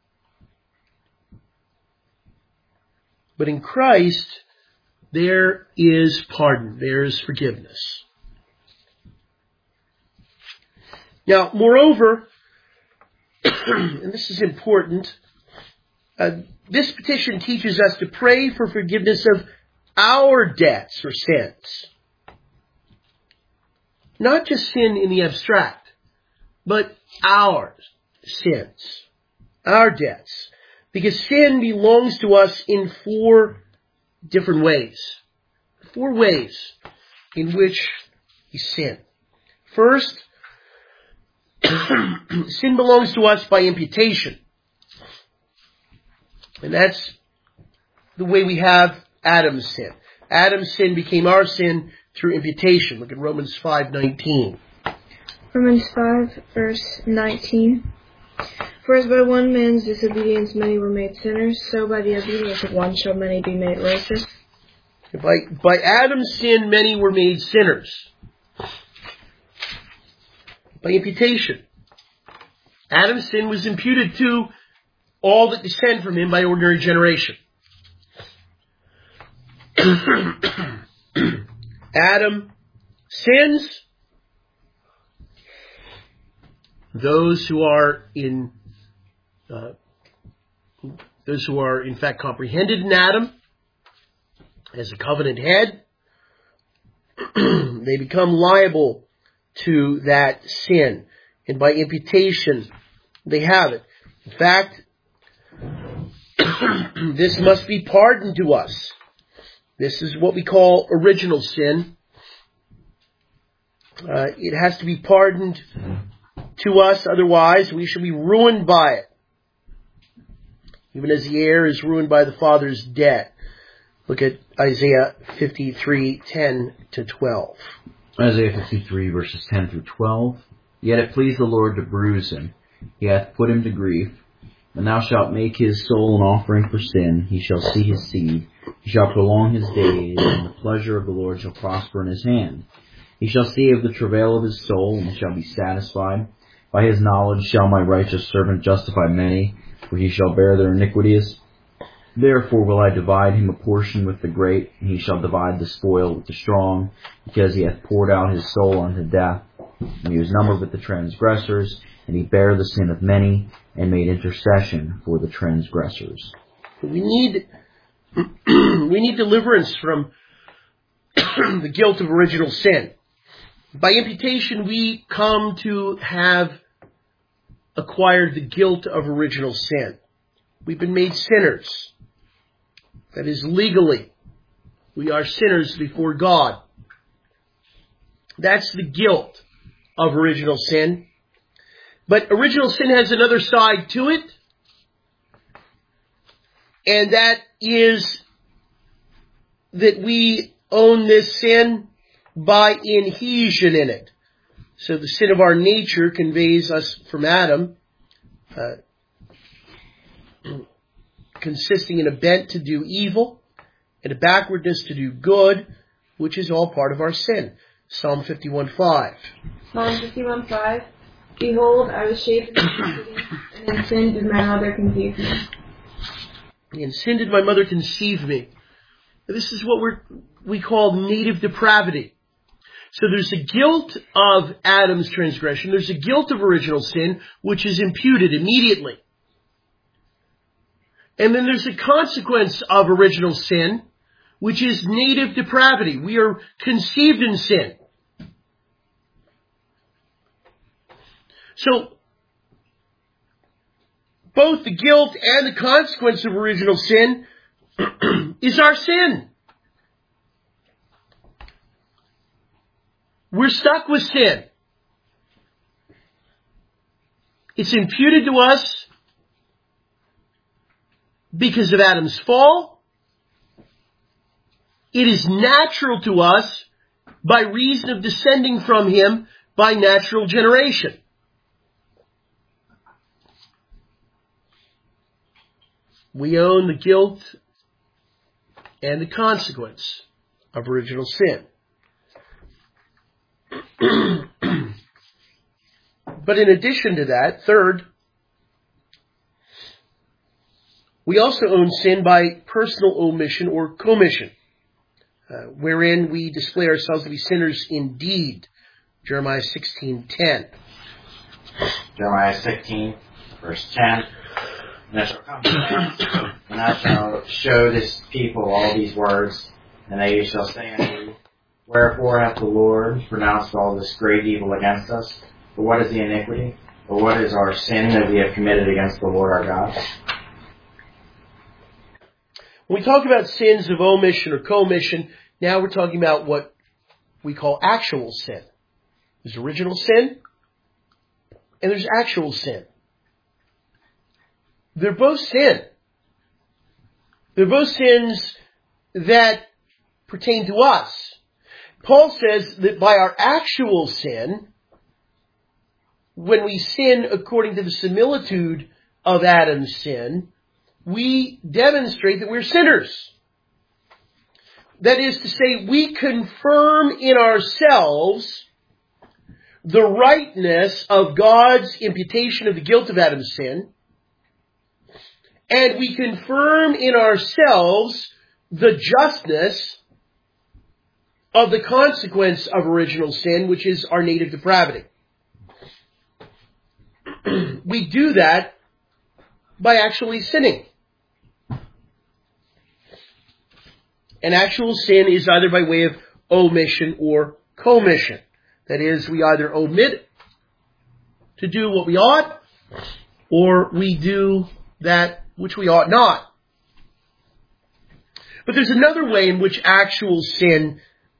But in Christ, there is pardon. There is forgiveness. Now, moreover, and this is important, uh, this petition teaches us to pray for forgiveness of our debts or sins. Not just sin in the abstract, but our sins, our debts. Because sin belongs to us in four different ways. Four ways in which we sin. First, sin belongs to us by imputation. And that's the way we have Adam's sin. Adam's sin became our sin through imputation. Look at Romans five nineteen. Romans five, verse nineteen. For as by one man's disobedience many were made sinners, so by the obedience of one shall many be made righteous. By, by Adam's sin many were made sinners. By imputation. Adam's sin was imputed to all that descend from him by ordinary generation. Adam sins. Those who are in, uh, those who are in fact comprehended in Adam as a covenant head, they become liable to that sin. And by imputation, they have it. In fact, this must be pardoned to us. This is what we call original sin. Uh, it has to be pardoned to us, otherwise we shall be ruined by it. Even as the heir is ruined by the father's debt. Look at Isaiah fifty-three, ten to twelve. Isaiah fifty-three, verses ten through twelve. Yet it pleased the Lord to bruise him. He hath put him to grief. And thou shalt make his soul an offering for sin. He shall see his seed. He shall prolong his days, and the pleasure of the Lord shall prosper in his hand. He shall see of the travail of his soul, and shall be satisfied. By his knowledge shall my righteous servant justify many, for he shall bear their iniquities. Therefore will I divide him a portion with the great, and he shall divide the spoil with the strong, because he hath poured out his soul unto death. And he was numbered with the transgressors, and he bare the sin of many, and made intercession for the transgressors. We need, we need deliverance from the guilt of original sin. By imputation, we come to have acquired the guilt of original sin. We've been made sinners. That is, legally. We are sinners before God. That's the guilt of original sin. But original sin has another side to it. And that is that we own this sin by inhesion in it. So the sin of our nature conveys us from Adam, uh, consisting in a bent to do evil and a backwardness to do good, which is all part of our sin. Psalm fifty-one five. Psalm fifty-one five. Behold, I was shaped in iniquity, and in sin did my mother conceive me. In sin did my mother conceive me. This is what we're, we call native depravity. So there's a guilt of Adam's transgression. There's a guilt of original sin, which is imputed immediately. And then there's a consequence of original sin, which is native depravity. We are conceived in sin. So, both the guilt and the consequence of original sin is our sin. We're stuck with sin. It's imputed to us because of Adam's fall. It is natural to us by reason of descending from him by natural generation. We own the guilt and the consequence of original sin. But in addition to that, third, we also own sin by personal omission or commission, uh, wherein we display ourselves to be sinners indeed. Jeremiah sixteen ten. Jeremiah sixteen, verse ten. And it shall come to pass, when I shall show this people all these words, and they shall say unto you, wherefore hath the Lord pronounced all this great evil against us? For what is the iniquity? Or what is our sin that we have committed against the Lord our God? When we talk about sins of omission or commission, now we're talking about what we call actual sin. There's original sin, and there's actual sin. They're both sin. They're both sins that pertain to us. Paul says that by our actual sin, when we sin according to the similitude of Adam's sin, we demonstrate that we're sinners. That is to say, we confirm in ourselves the rightness of God's imputation of the guilt of Adam's sin, and we confirm in ourselves the justness of the consequence of original sin, which is our native depravity. We do that by actually sinning. And actual sin is either by way of omission or commission. That is, we either omit to do what we ought, or we do that which we ought not. But there's another way in which actual sin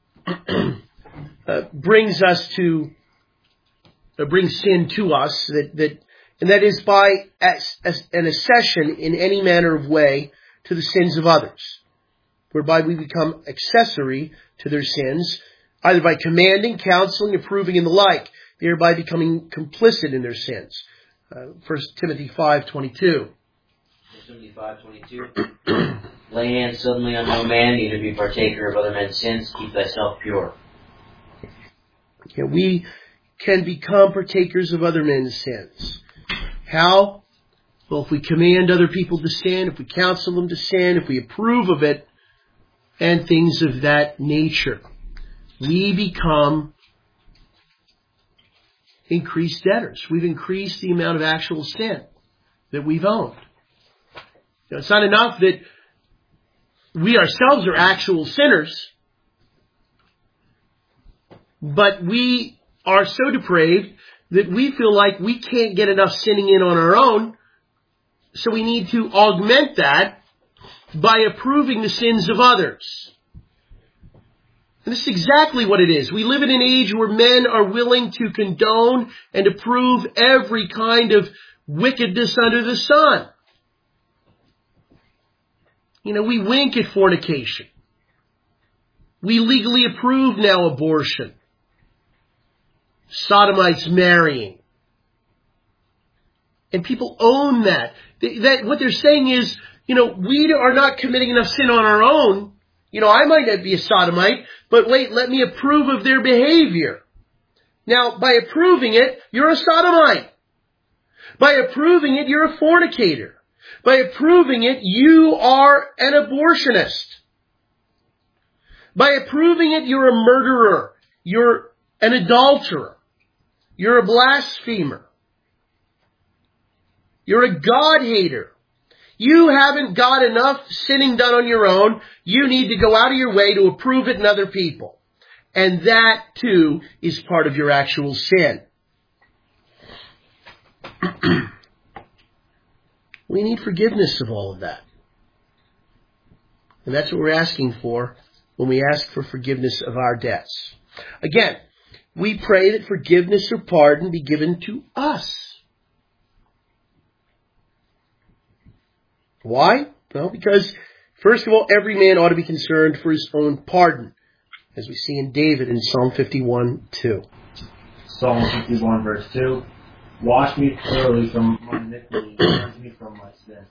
uh, brings us to, uh, brings sin to us, that, that, and that is by as, as an accession in any manner of way to the sins of others, whereby we become accessory to their sins, either by commanding, counseling, approving, and the like, thereby becoming complicit in their sins. Uh, First Timothy five twenty-two. First Timothy five twenty-two. Lay hands suddenly on no man, neither be partaker of other men's sins. Keep thyself pure. Yeah, we can become partakers of other men's sins. How? Well, if we command other people to sin, if we counsel them to sin, if we approve of it, and things of that nature, we become increased debtors. We've increased the amount of actual sin that we've owned. Now, it's not enough that we ourselves are actual sinners. but we are so depraved that we feel like we can't get enough sinning in on our own, so we need to augment that by approving the sins of others. And this is exactly what it is. We live in an age where men are willing to condone and approve every kind of wickedness under the sun. You know, we wink at fornication. We legally approve now abortion. Sodomites marrying. And people own that. They, that. What they're saying is, you know, we are not committing enough sin on our own. You know, I might not be a sodomite, but wait, let me approve of their behavior. Now, by approving it, you're a sodomite. By approving it, you're a fornicator. By approving it, you are an abortionist. By approving it, you're a murderer. You're an adulterer. You're a blasphemer. You're a God-hater. You haven't got enough sinning done on your own. You need to go out of your way to approve it in other people. And that, too, is part of your actual sin. We need forgiveness of all of that. And that's what we're asking for when we ask for forgiveness of our debts. Again, we pray that forgiveness or pardon be given to us. Why? Well, because, first of all, every man ought to be concerned for his own pardon, as we see in David in Psalm fifty-one two. Psalm fifty-one, verse two. Wash me thoroughly from my iniquity, cleanse me from my sin.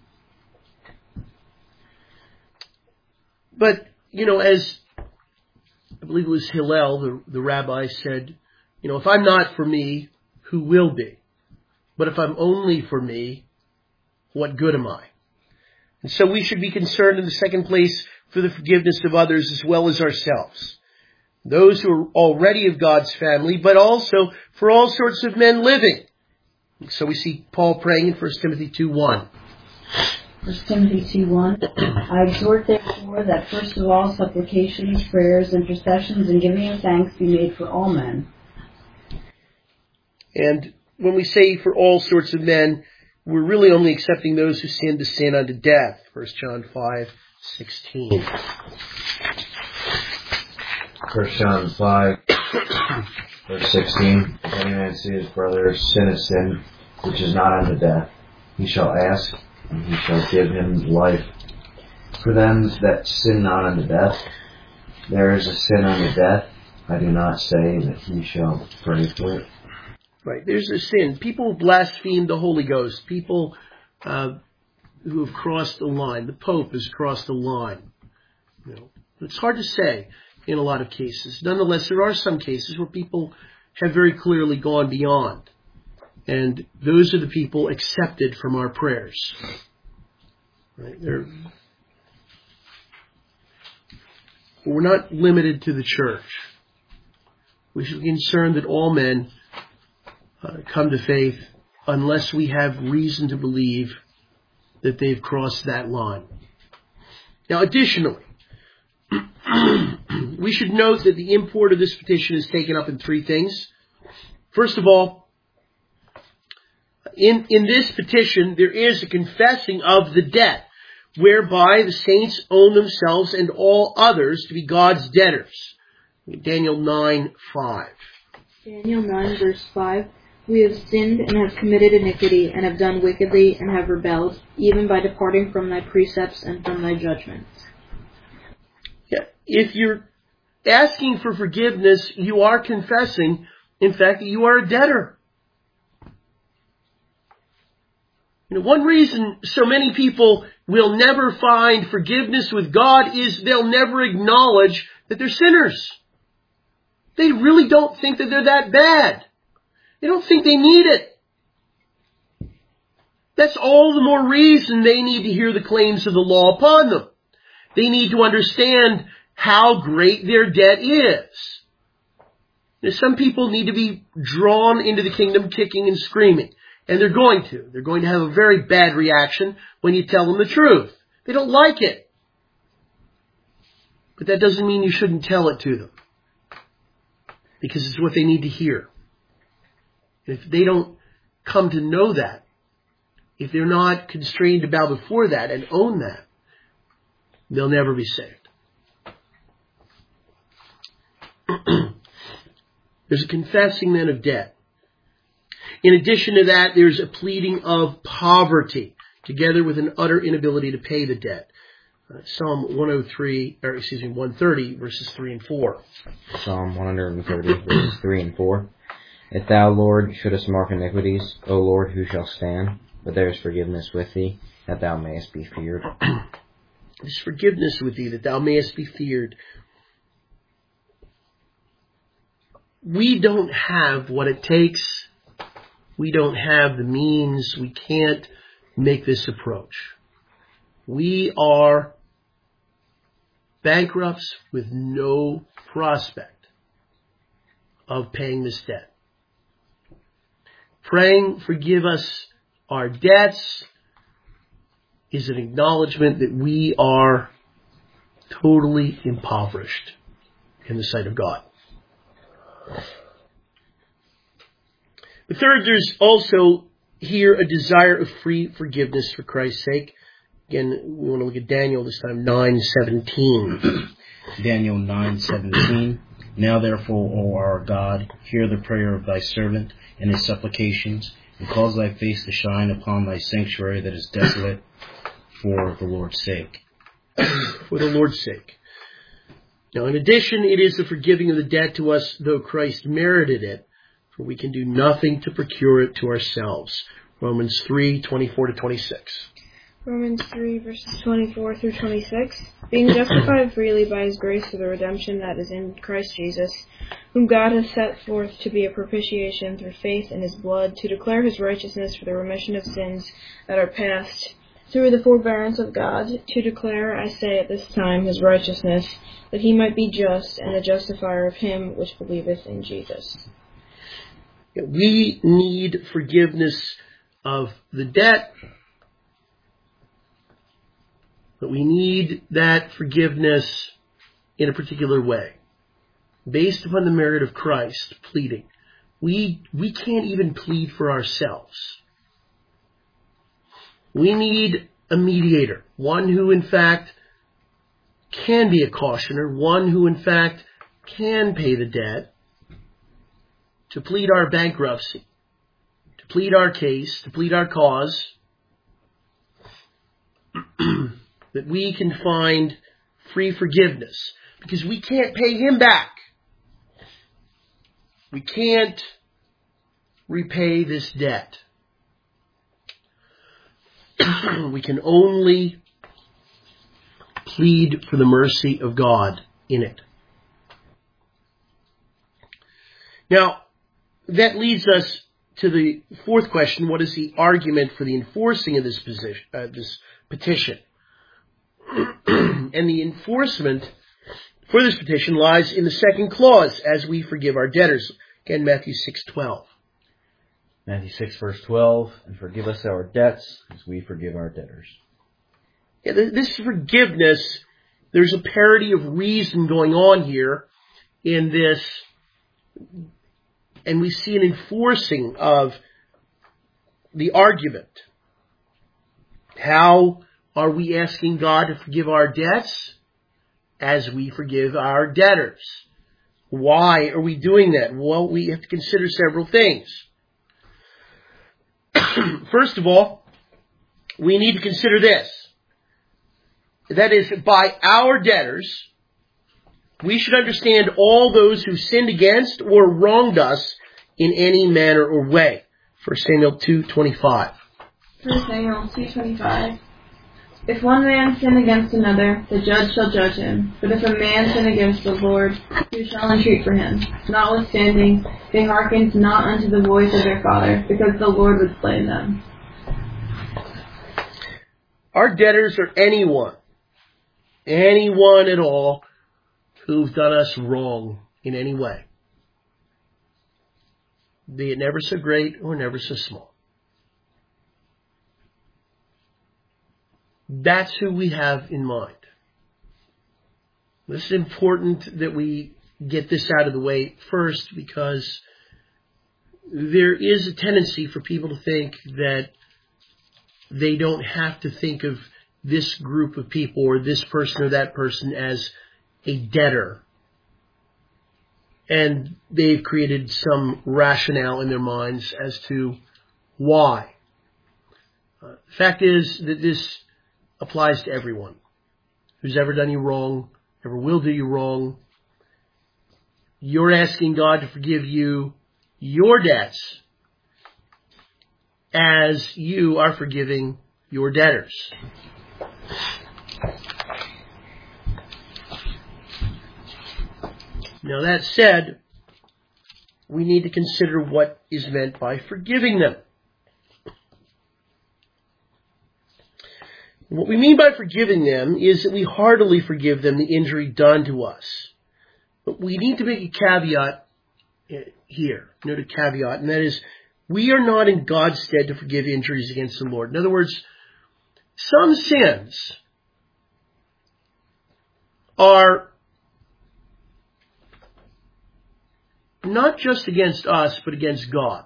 But, you know, as I believe it was Hillel, the, the rabbi, said, you know, if I'm not for me, who will be? But if I'm only for me, what good am I? And so we should be concerned in the second place for the forgiveness of others as well as ourselves. Those who are already of God's family, but also for all sorts of men living. So we see Paul praying in First Timothy two one. First Timothy two one. I exhort therefore that first of all supplications, prayers, intercessions, and giving of thanks be made for all men. And when we say for all sorts of men, we're really only accepting those who sin to sin unto death. First John five sixteen. First John five, verse sixteen. If any man see his brother sin a sin which is not unto death, he shall ask, and he shall give him life. For them that sin not unto death, there is a sin unto death. I do not say that he shall pray for it. Right, there's a sin. People blaspheme the Holy Ghost. People uh, who have crossed the line. The Pope has crossed the line. You know, it's hard to say in a lot of cases. Nonetheless, there are some cases where people have very clearly gone beyond. And those are the people accepted from our prayers. Right? They're, we're not limited to the church. We should be concerned that all men Uh, come to faith unless we have reason to believe that they've crossed that line. Now, additionally, we should note that the import of this petition is taken up in three things. First of all, in, in this petition, there is a confessing of the debt, whereby the saints own themselves and all others to be God's debtors. Daniel nine five. Daniel nine verse five. We have sinned and have committed iniquity and have done wickedly and have rebelled, even by departing from thy precepts and from thy judgments. Yeah, if you're asking for forgiveness, you are confessing, in fact, that you are a debtor. You know, one reason so many people will never find forgiveness with God is they'll never acknowledge that they're sinners. They really don't think that they're that bad. They don't think they need it. That's all the more reason they need to hear the claims of the law upon them. They need to understand how great their debt is. Now, some people need to be drawn into the kingdom kicking and screaming. And they're going to. They're going to have a very bad reaction when you tell them the truth. They don't like it. But that doesn't mean you shouldn't tell it to them. because it's what they need to hear. If they don't come to know that, if they're not constrained to bow before that and own that, they'll never be saved. There's a confessing then of debt. In addition to that, there's a pleading of poverty, together with an utter inability to pay the debt. Uh, Psalm one oh three, or excuse me, one thirty, verses three and four. Psalm one thirty, verses three and four. If thou, Lord, shouldest mark iniquities, O Lord, who shall stand? But there is forgiveness with thee, that thou mayest be feared. There's forgiveness with thee, that thou mayest be feared. We don't have what it takes. We don't have the means. We can't make this approach. We are bankrupts with no prospect of paying this debt. Praying, forgive us our debts, is an acknowledgement that we are totally impoverished in the sight of God. The third, there's also here a desire of free forgiveness for Christ's sake. Again, we want to look at Daniel this time, nine seventeen. Daniel nine seventeen. Now therefore, O our God, hear the prayer of thy servant and his supplications, and cause thy face to shine upon thy sanctuary that is desolate, for the Lord's sake. For the Lord's sake. Now, in addition, it is the forgiving of the debt to us, though Christ merited it, for we can do nothing to procure it to ourselves. Romans three, twenty-four to twenty-six. Romans three, verses twenty-four through twenty-six. Being justified freely by his grace through the redemption that is in Christ Jesus, whom God has set forth to be a propitiation through faith in his blood, to declare his righteousness for the remission of sins that are past, through the forbearance of God, to declare, I say at this time, his righteousness, that he might be just and the justifier of him which believeth in Jesus. We need forgiveness of the debt, but we need that forgiveness in a particular way, based upon the merit of Christ, pleading. We, we can't even plead for ourselves. We need a mediator, one who in fact can be a cautioner, one who in fact can pay the debt, to plead our bankruptcy, to plead our case, to plead our cause, that we can find free forgiveness, because we can't pay him back. We can't repay this debt. We can only plead for the mercy of God in it. Now, that leads us to the fourth question: what is the argument for the enforcing of this position, uh, this petition? And the enforcement for this petition lies in the second clause, as we forgive our debtors. Again, Matthew six twelve. Matthew six, verse twelve, and forgive us our debts as we forgive our debtors. Yeah, this forgiveness, there's a parity of reason going on here in this, and we see an enforcing of the argument. How are we asking God to forgive our debts? As we forgive our debtors. Why are we doing that? Well, we have to consider several things. First of all, we need to consider this. That is, by our debtors, we should understand all those who sinned against or wronged us in any manner or way. First Samuel two twenty-five. First Samuel two twenty-five. If one man sin against another, the judge shall judge him. But if a man sin against the Lord, who shall entreat for him? Notwithstanding, they hearkened not unto the voice of their father, because the Lord would slay them. Our debtors are anyone, anyone at all, who've done us wrong in any way, be it never so great or never so small. That's who we have in mind. This is important that we get this out of the way first, because there is a tendency for people to think that they don't have to think of this group of people or this person or that person as a debtor. And they've created some rationale in their minds as to why. Uh, the fact is that this applies to everyone who's ever done you wrong, ever will do you wrong. You're asking God to forgive you your debts as you are forgiving your debtors. Now that said, we need to consider what is meant by forgiving them. What we mean by forgiving them is that we heartily forgive them the injury done to us. But we need to make a caveat here, note a caveat, and that is, we are not in God's stead to forgive injuries against the Lord. In other words, some sins are not just against us, but against God.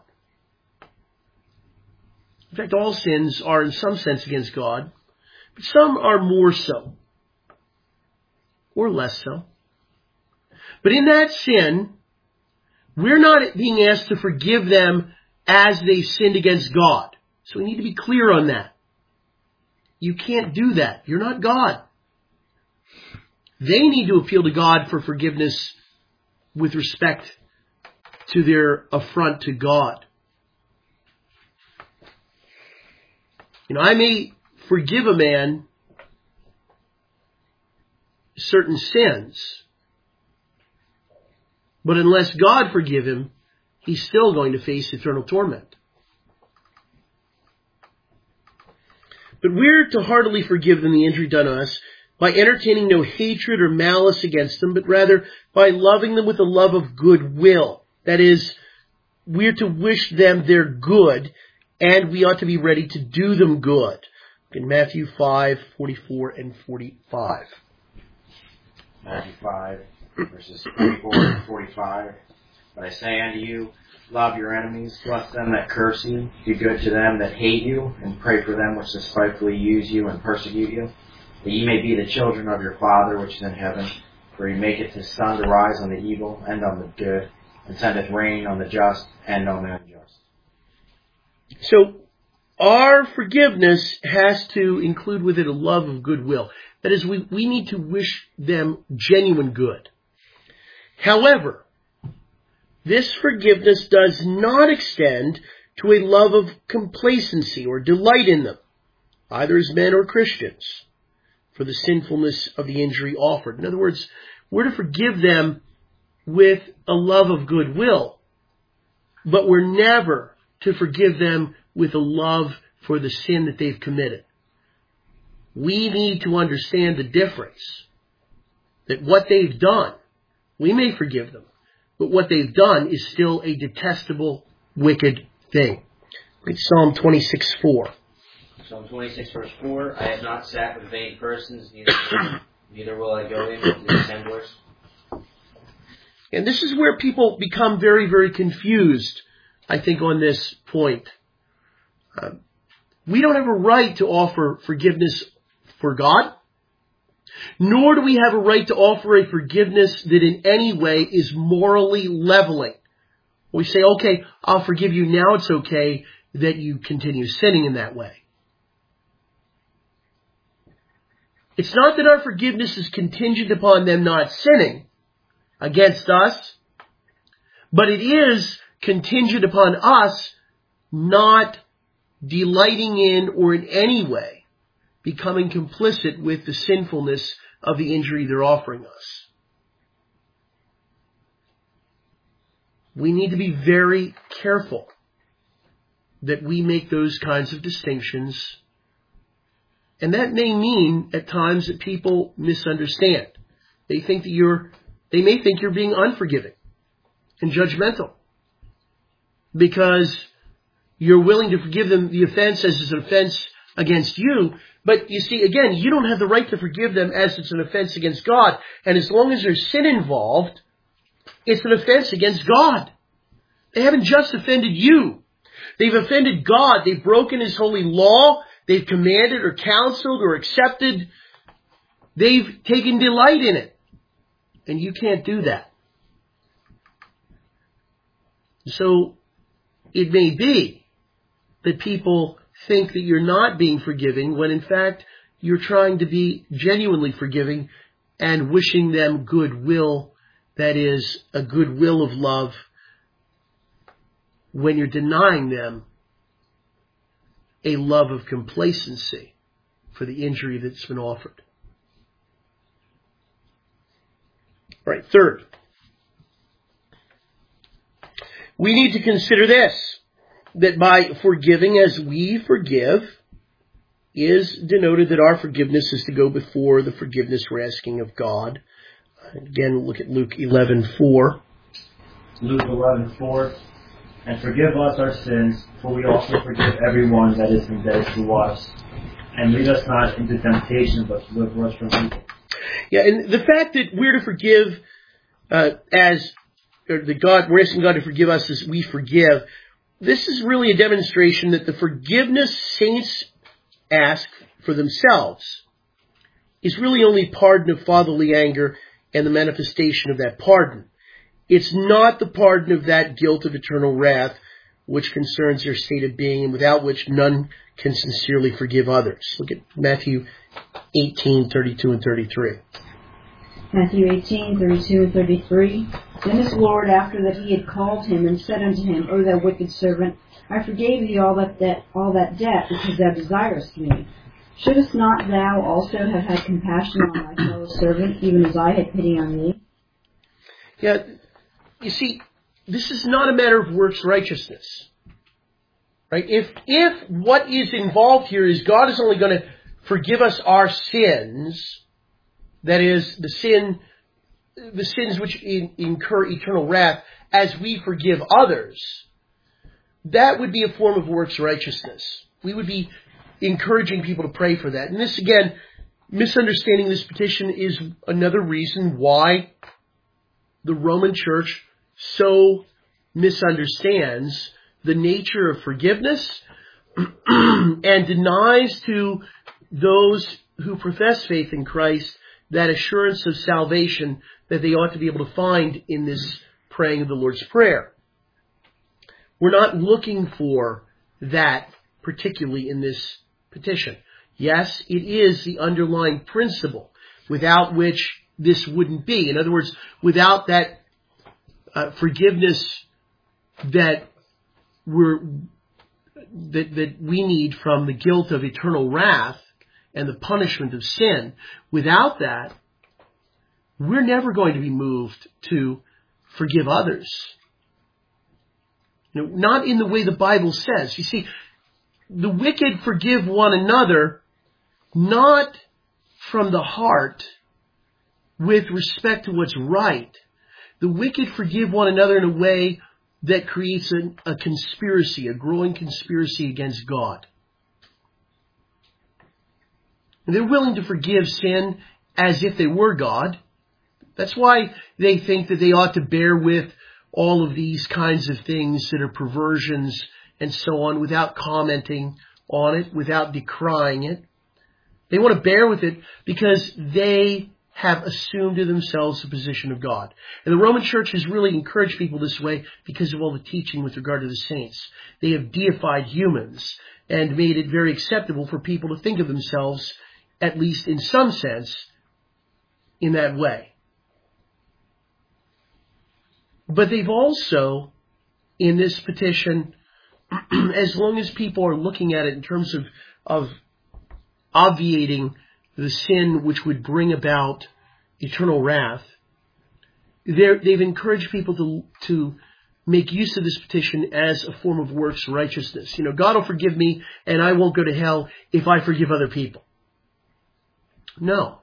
In fact, all sins are in some sense against God, but some are more so, or less so. But in that sin, we're not being asked to forgive them as they sinned against God. So we need to be clear on that. You can't do that. You're not God. They need to appeal to God for forgiveness with respect to their affront to God. You know, I may forgive a man certain sins, but unless God forgive him, he's still going to face eternal torment. But we're to heartily forgive them the injury done us by entertaining no hatred or malice against them, but rather by loving them with a love of goodwill. That is, we're to wish them their good, and we ought to be ready to do them good. In Matthew five, forty-four and forty-five. Matthew five, verses forty-four and forty-five. But I say unto you, love your enemies, bless them that curse you, do good to them that hate you, and pray for them which despitefully use you and persecute you, that ye may be the children of your Father which is in heaven, for he maketh his sun to rise on the evil and on the good, and sendeth rain on the just and on the unjust. So, our forgiveness has to include with it a love of goodwill. That is, we, we need to wish them genuine good. However, this forgiveness does not extend to a love of complacency or delight in them, either as men or Christians, for the sinfulness of the injury offered. In other words, we're to forgive them with a love of goodwill, but we're never to forgive them with a love for the sin that they've committed. We need to understand the difference. That what they've done, we may forgive them, but what they've done is still a detestable, wicked thing. Read Psalm twenty-six, four. Psalm twenty-six, verse four. I have not sat with vain persons, neither, neither will I go in with dissemblers. And this is where people become very, very confused, I think, on this point. Uh, we don't have a right to offer forgiveness for God, nor do we have a right to offer a forgiveness that in any way is morally leveling. We say, okay, I'll forgive you, now it's okay that you continue sinning in that way. It's not that our forgiveness is contingent upon them not sinning against us, but it is contingent upon us not delighting in or in any way becoming complicit with the sinfulness of the injury they're offering us. We need to be very careful that we make those kinds of distinctions, and that may mean at times that people misunderstand. They think that you're, they may think you're being unforgiving and judgmental because you're willing to forgive them the offense as it's an offense against you. But you see, again, you don't have the right to forgive them as it's an offense against God. And as long as there's sin involved, it's an offense against God. They haven't just offended you. They've offended God. They've broken His holy law. They've commanded or counseled or accepted. They've taken delight in it. And you can't do that. So it may be that people think that you're not being forgiving when in fact you're trying to be genuinely forgiving and wishing them goodwill, that is, a goodwill of love, when you're denying them a love of complacency for the injury that's been offered. All right, third, we need to consider this, that by forgiving as we forgive is denoted that our forgiveness is to go before the forgiveness we're asking of God. Again, look at Luke eleven four. Luke eleven four. And forgive us our sins, for we also forgive everyone that is indebted to us. And lead us not into temptation, but deliver us from evil. Yeah, and the fact that we're to forgive uh, as, or the God, we're asking God to forgive us as we forgive, this is really a demonstration that the forgiveness saints ask for themselves is really only pardon of fatherly anger and the manifestation of that pardon. It's not the pardon of that guilt of eternal wrath which concerns their state of being and without which none can sincerely forgive others. Look at Matthew eighteen, thirty-two and thirty-three. Matthew eighteen, thirty-two and thirty-three. Then his Lord, after that he had called him, and said unto him, O thou wicked servant, I forgave thee all that, debt, all that debt, because thou desirest me. Shouldest not thou also have had compassion on thy fellow servant, even as I had pity on thee? Yeah, you see, this is not a matter of works righteousness. Right? If, if what is involved here is God is only going to forgive us our sins, that is, the sin, the sins which in, incur eternal wrath, as we forgive others, that would be a form of works righteousness. We would be encouraging people to pray for that. And this, again, misunderstanding this petition is another reason why the Roman Church so misunderstands the nature of forgiveness and denies to those who profess faith in Christ that assurance of salvation that they ought to be able to find in this praying of the Lord's Prayer. We're not looking for that particularly in this petition. Yes, it is the underlying principle without which this wouldn't be. In other words, without that uh, forgiveness that we're that, that we need from the guilt of eternal wrath and the punishment of sin, without that, we're never going to be moved to forgive others. You know, not in the way the Bible says. You see, the wicked forgive one another not from the heart with respect to what's right. The wicked forgive one another in a way that creates a, a conspiracy, a growing conspiracy against God. And they're willing to forgive sin as if they were God. That's why they think that they ought to bear with all of these kinds of things that are perversions and so on without commenting on it, without decrying it. They want to bear with it because they have assumed to themselves the position of God. And the Roman Church has really encouraged people this way because of all the teaching with regard to the saints. They have deified humans and made it very acceptable for people to think of themselves, at least in some sense, in that way. But they've also, in this petition, as long as people are looking at it in terms of, of obviating the sin which would bring about eternal wrath, they've encouraged people to, to make use of this petition as a form of works righteousness. You know, God will forgive me and I won't go to hell if I forgive other people. No.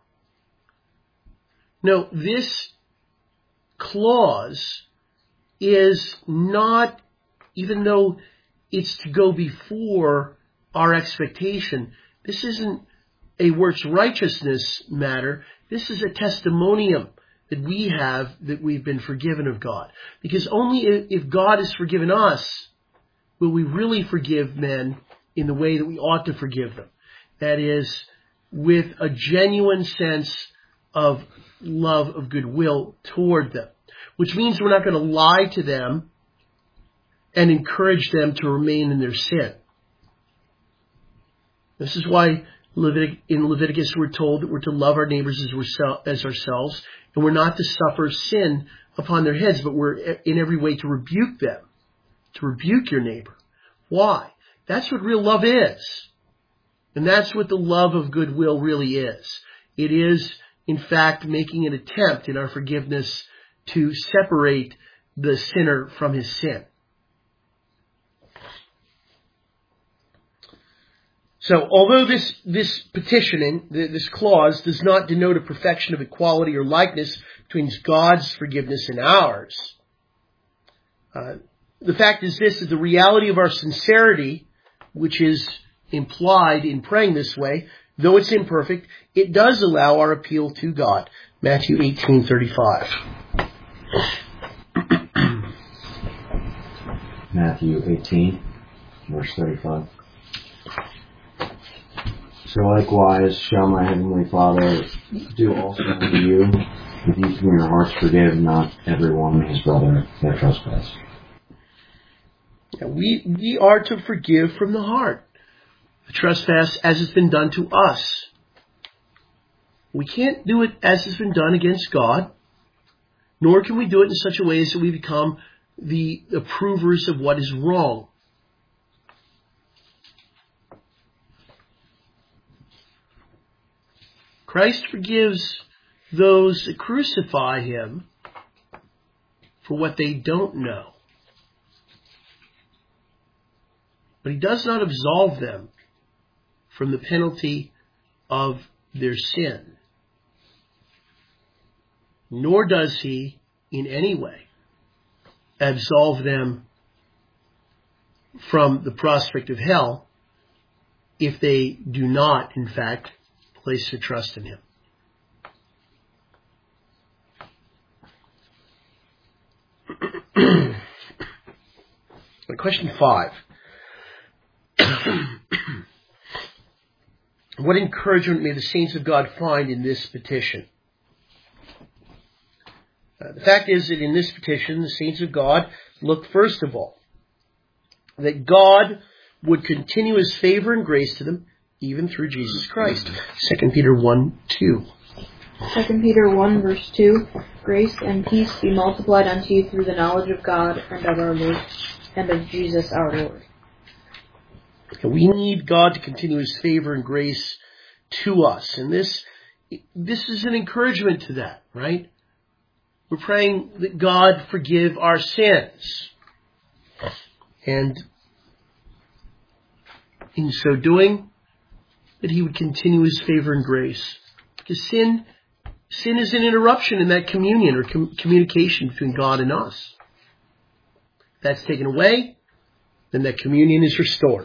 No, this clause is not, even though it's to go before our expectation, this isn't a works righteousness matter. This is a testimonium. that we have that we've been forgiven of God. Because only if God has forgiven us will we really forgive men in the way that we ought to forgive them. That is, with a genuine sense of love, of goodwill toward them. Which means we're not going to lie to them and encourage them to remain in their sin. This is why Levitic, in Leviticus we're told that we're to love our neighbors as, we're, as ourselves, and we're not to suffer sin upon their heads, but we're in every way to rebuke them, to rebuke your neighbor. Why? That's what real love is. And that's what the love of goodwill really is. It is, in fact, making an attempt in our forgiveness to separate the sinner from his sin. So, although this, this petitioning, this clause, does not denote a perfection of equality or likeness between God's forgiveness and ours, uh, the fact is this, that the reality of our sincerity, which is implied in praying this way, though it's imperfect, it does allow our appeal to God. Matthew eighteen thirty-five. Matthew eighteen, verse thirty-five. So likewise shall my heavenly Father do also unto you, if you from your hearts forgive not every one his brother their trespass. Yeah, we, we are to forgive from the heart the trespass as it's been done to us. We can't do it as it's been done against God, nor can we do it in such a way as that we become the approvers of what is wrong. Christ forgives those that crucify him for what they don't know. But he does not absolve them from the penalty of their sin. Nor does he, in any way, absolve them from the prospect of hell if they do not, in fact, place their trust in him. Question five. What encouragement may the saints of God find in this petition? Uh, the fact is that in this petition, the saints of God look first of all that God would continue his favor and grace to them even through Jesus Christ. Second Peter one two. Second Peter one verse two. Grace and peace be multiplied unto you through the knowledge of God and of our Lord and of Jesus our Lord. We need God to continue his favor and grace to us. And this, this is an encouragement to that, right? We're praying that God forgive our sins. And in so doing, that he would continue his favor and grace. Because sin, sin is an interruption in that communion or com- communication between God and us. If that's taken away, then that communion is restored.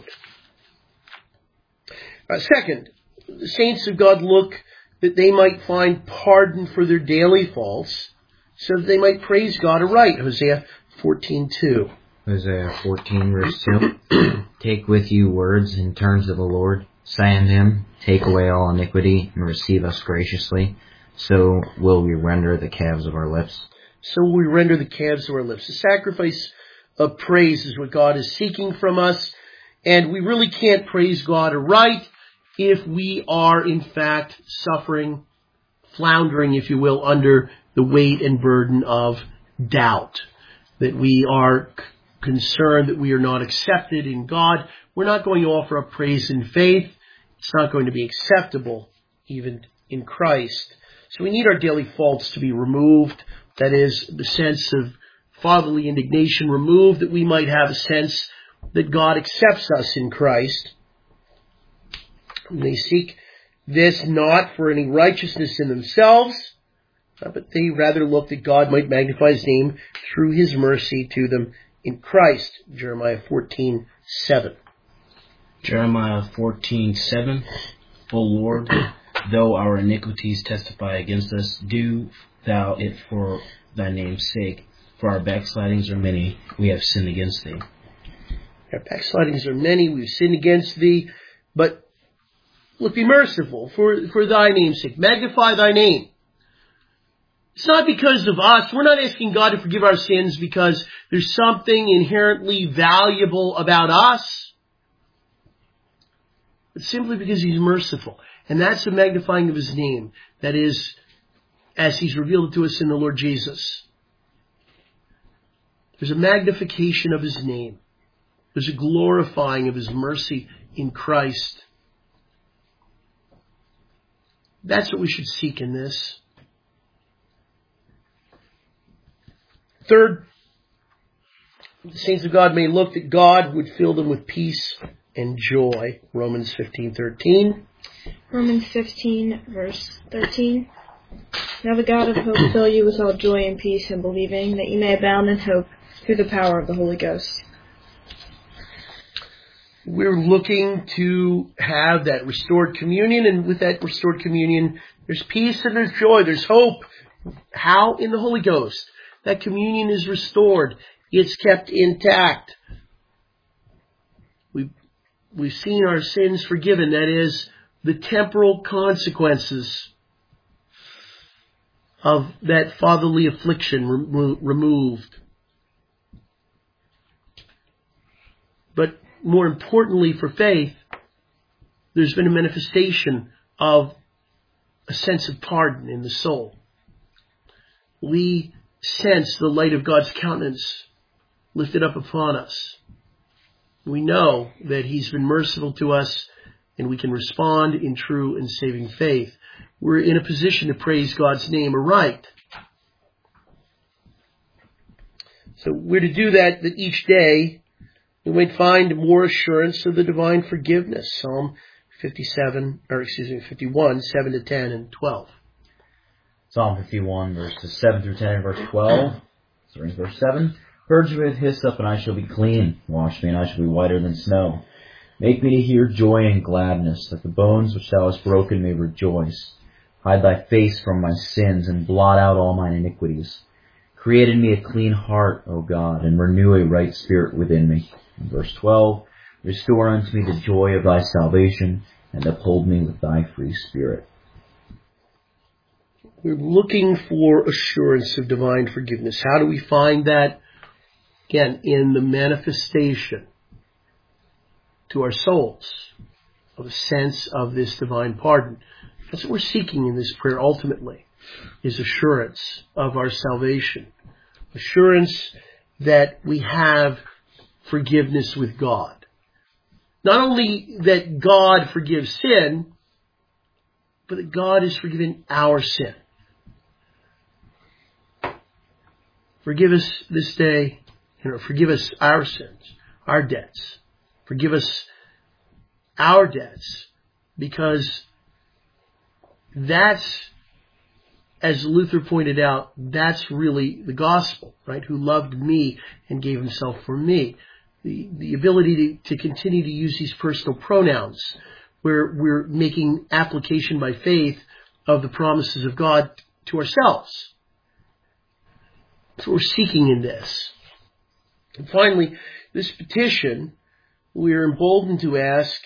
Uh, second, the saints of God look that they might find pardon for their daily faults, so that they might praise God aright. Hosea fourteen two. Hosea fourteen verse two. Take with you words in terms of the Lord. Say unto him, take away all iniquity and receive us graciously. So will we render the calves of our lips. So will we render the calves of our lips. The sacrifice of praise is what God is seeking from us. And we really can't praise God aright if we are, in fact, suffering, floundering, if you will, under the weight and burden of doubt. That we are c- concerned that we are not accepted in God. We're not going to offer up praise in faith. It's not going to be acceptable even in Christ. So we need our daily faults to be removed. That is, the sense of fatherly indignation removed, that we might have a sense that God accepts us in Christ. And they seek this not for any righteousness in themselves, but they rather look that God might magnify his name through his mercy to them in Christ. Jeremiah fourteen seven. Jeremiah fourteen seven. O Lord, though our iniquities testify against us, do thou it for thy name's sake. For our backslidings are many, we have sinned against thee. Our backslidings are many, we've sinned against thee, but look, be merciful for, for thy name's sake. Magnify thy name. It's not because of us. We're not asking God to forgive our sins because there's something inherently valuable about us. But simply because He's merciful. And that's the magnifying of His name. That is, as He's revealed it to us in the Lord Jesus. There's a magnification of His name. There's a glorifying of His mercy in Christ. That's what we should seek in this. Third, the saints of God may look that God would fill them with peace and joy. Romans fifteen thirteen. Romans fifteen, verse thirteen. Now the God of hope fill you with all joy and peace in believing, that you may abound in hope through the power of the Holy Ghost. We're looking to have that restored communion, and with that restored communion, there's peace and there's joy, there's hope. How? In the Holy Ghost. That communion is restored. It's kept intact. We've, we've seen our sins forgiven. That is, the temporal consequences of that fatherly affliction remo- removed. But more importantly for faith, there's been a manifestation of a sense of pardon in the soul. We sense the light of God's countenance lifted up upon us. We know that He's been merciful to us, and we can respond in true and saving faith. We're in a position to praise God's name aright. So we're to do that, that each day we might find more assurance of the divine forgiveness. Psalm fifty-seven, or excuse me, fifty-one, seven to ten and twelve. Psalm fifty-one, verses seven through ten, and verse twelve. Starting verse seven. Purge me with hyssop, and I shall be clean. Wash me, and I shall be whiter than snow. Make me to hear joy and gladness, that the bones which thou hast broken may rejoice. Hide thy face from my sins, and blot out all mine iniquities. Create in me a clean heart, O God, and renew a right spirit within me. And verse twelve. Restore unto me the joy of thy salvation, and uphold me with thy free spirit. We're looking for assurance of divine forgiveness. How do we find that? Again, in the manifestation to our souls of a sense of this divine pardon. That's what we're seeking in this prayer ultimately, is assurance of our salvation. Assurance that we have forgiveness with God. Not only that God forgives sin, but that God has forgiven our sin. Forgive us this day, you know, forgive us our sins, our debts. Forgive us our debts, because that's, as Luther pointed out, that's really the gospel, right? Who loved me and gave Himself for me. The, the ability to, to continue to use these personal pronouns, where we're making application by faith of the promises of God to ourselves. That's what we're seeking in this. And finally, this petition, we are emboldened to ask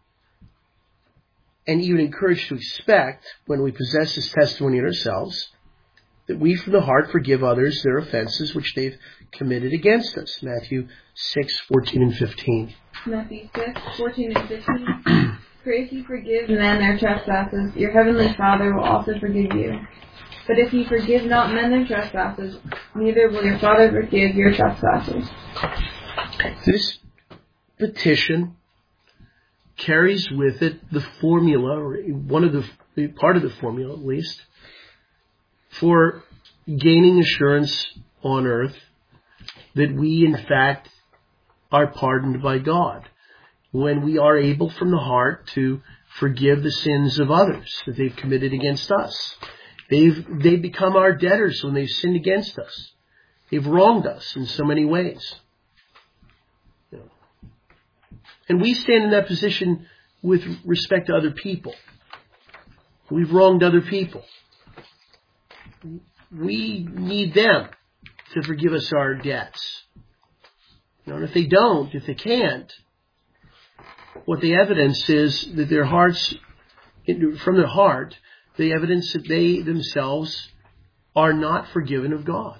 and even encouraged to expect, when we possess this testimony in ourselves, that we from the heart forgive others their offenses which they've committed against us. Matthew six, fourteen and fifteen. Matthew six, fourteen and fifteen. For if you forgive men their trespasses, your heavenly Father will also forgive you. But if you forgive not men their trespasses, neither will your Father forgive your trespasses. This petition carries with it the formula, or one of the, part of the formula at least, for gaining assurance on earth that we in fact are pardoned by God, when we are able from the heart to forgive the sins of others that they've committed against us. They've, they become our debtors when they've sinned against us. They've wronged us in so many ways. You know. And we stand in that position with respect to other people. We've wronged other people. we need them to forgive us our debts. You know, and if they don't, if they can't, what the evidence is that their hearts, from their heart, the evidence that they themselves are not forgiven of God.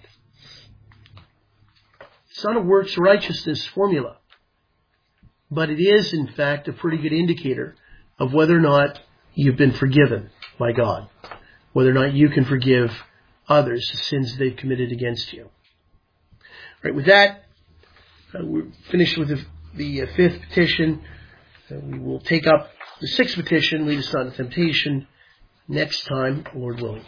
It's not a works righteousness formula, but it is, in fact, a pretty good indicator of whether or not you've been forgiven by God, whether or not you can forgive others the sins they've committed against you. All right, with that, uh, we're finished with the, the uh, fifth petition. Uh, we will take up the sixth petition, lead us not into temptation, next time, Lord willing.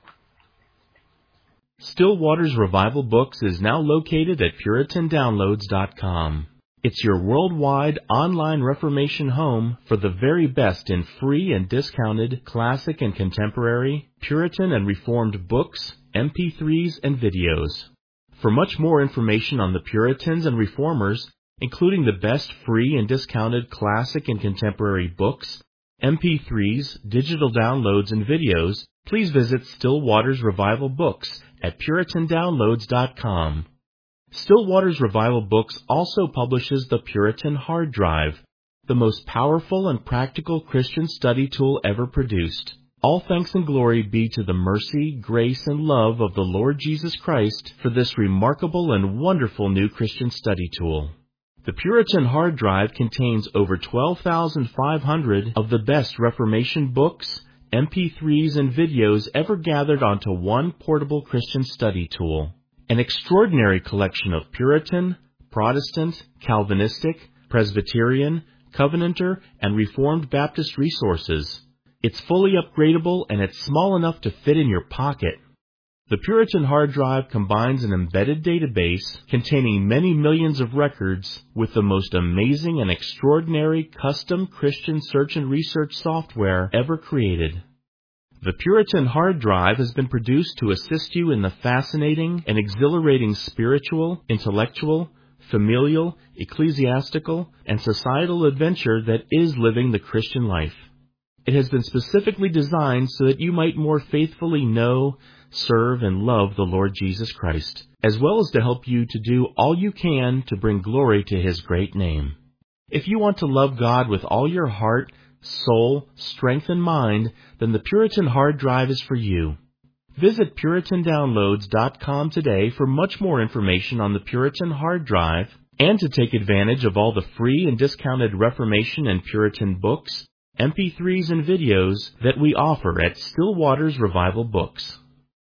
Still Waters Revival Books is now located at Puritan Downloads dot com. It's your worldwide online Reformation home for the very best in free and discounted classic and contemporary, Puritan and Reformed books, M P threes, and videos. For much more information on the Puritans and Reformers, including the best free and discounted classic and contemporary books, M P threes, digital downloads, and videos, please visit Still Waters Revival Books at Puritan Downloads dot com. Still Waters Revival Books also publishes the Puritan Hard Drive, the most powerful and practical Christian study tool ever produced. All thanks and glory be to the mercy, grace, and love of the Lord Jesus Christ for this remarkable and wonderful new Christian study tool. The Puritan Hard Drive contains over twelve thousand five hundred of the best Reformation books, M P threes, and videos ever gathered onto one portable Christian study tool. An extraordinary collection of Puritan, Protestant, Calvinistic, Presbyterian, Covenanter, and Reformed Baptist resources. It's fully upgradable and it's small enough to fit in your pocket. The Puritan Hard Drive combines an embedded database containing many millions of records with the most amazing and extraordinary custom Christian search and research software ever created. The Puritan Hard Drive has been produced to assist you in the fascinating and exhilarating spiritual, intellectual, familial, ecclesiastical, and societal adventure that is living the Christian life. It has been specifically designed so that you might more faithfully know, serve, and love the Lord Jesus Christ, as well as to help you to do all you can to bring glory to His great name. If you want to love God with all your heart, soul, strength, and mind, then the Puritan Hard Drive is for you. Visit Puritan Downloads dot com today for much more information on the Puritan Hard Drive and to take advantage of all the free and discounted Reformation and Puritan books, M P threes, and videos that we offer at Still Waters Revival Books.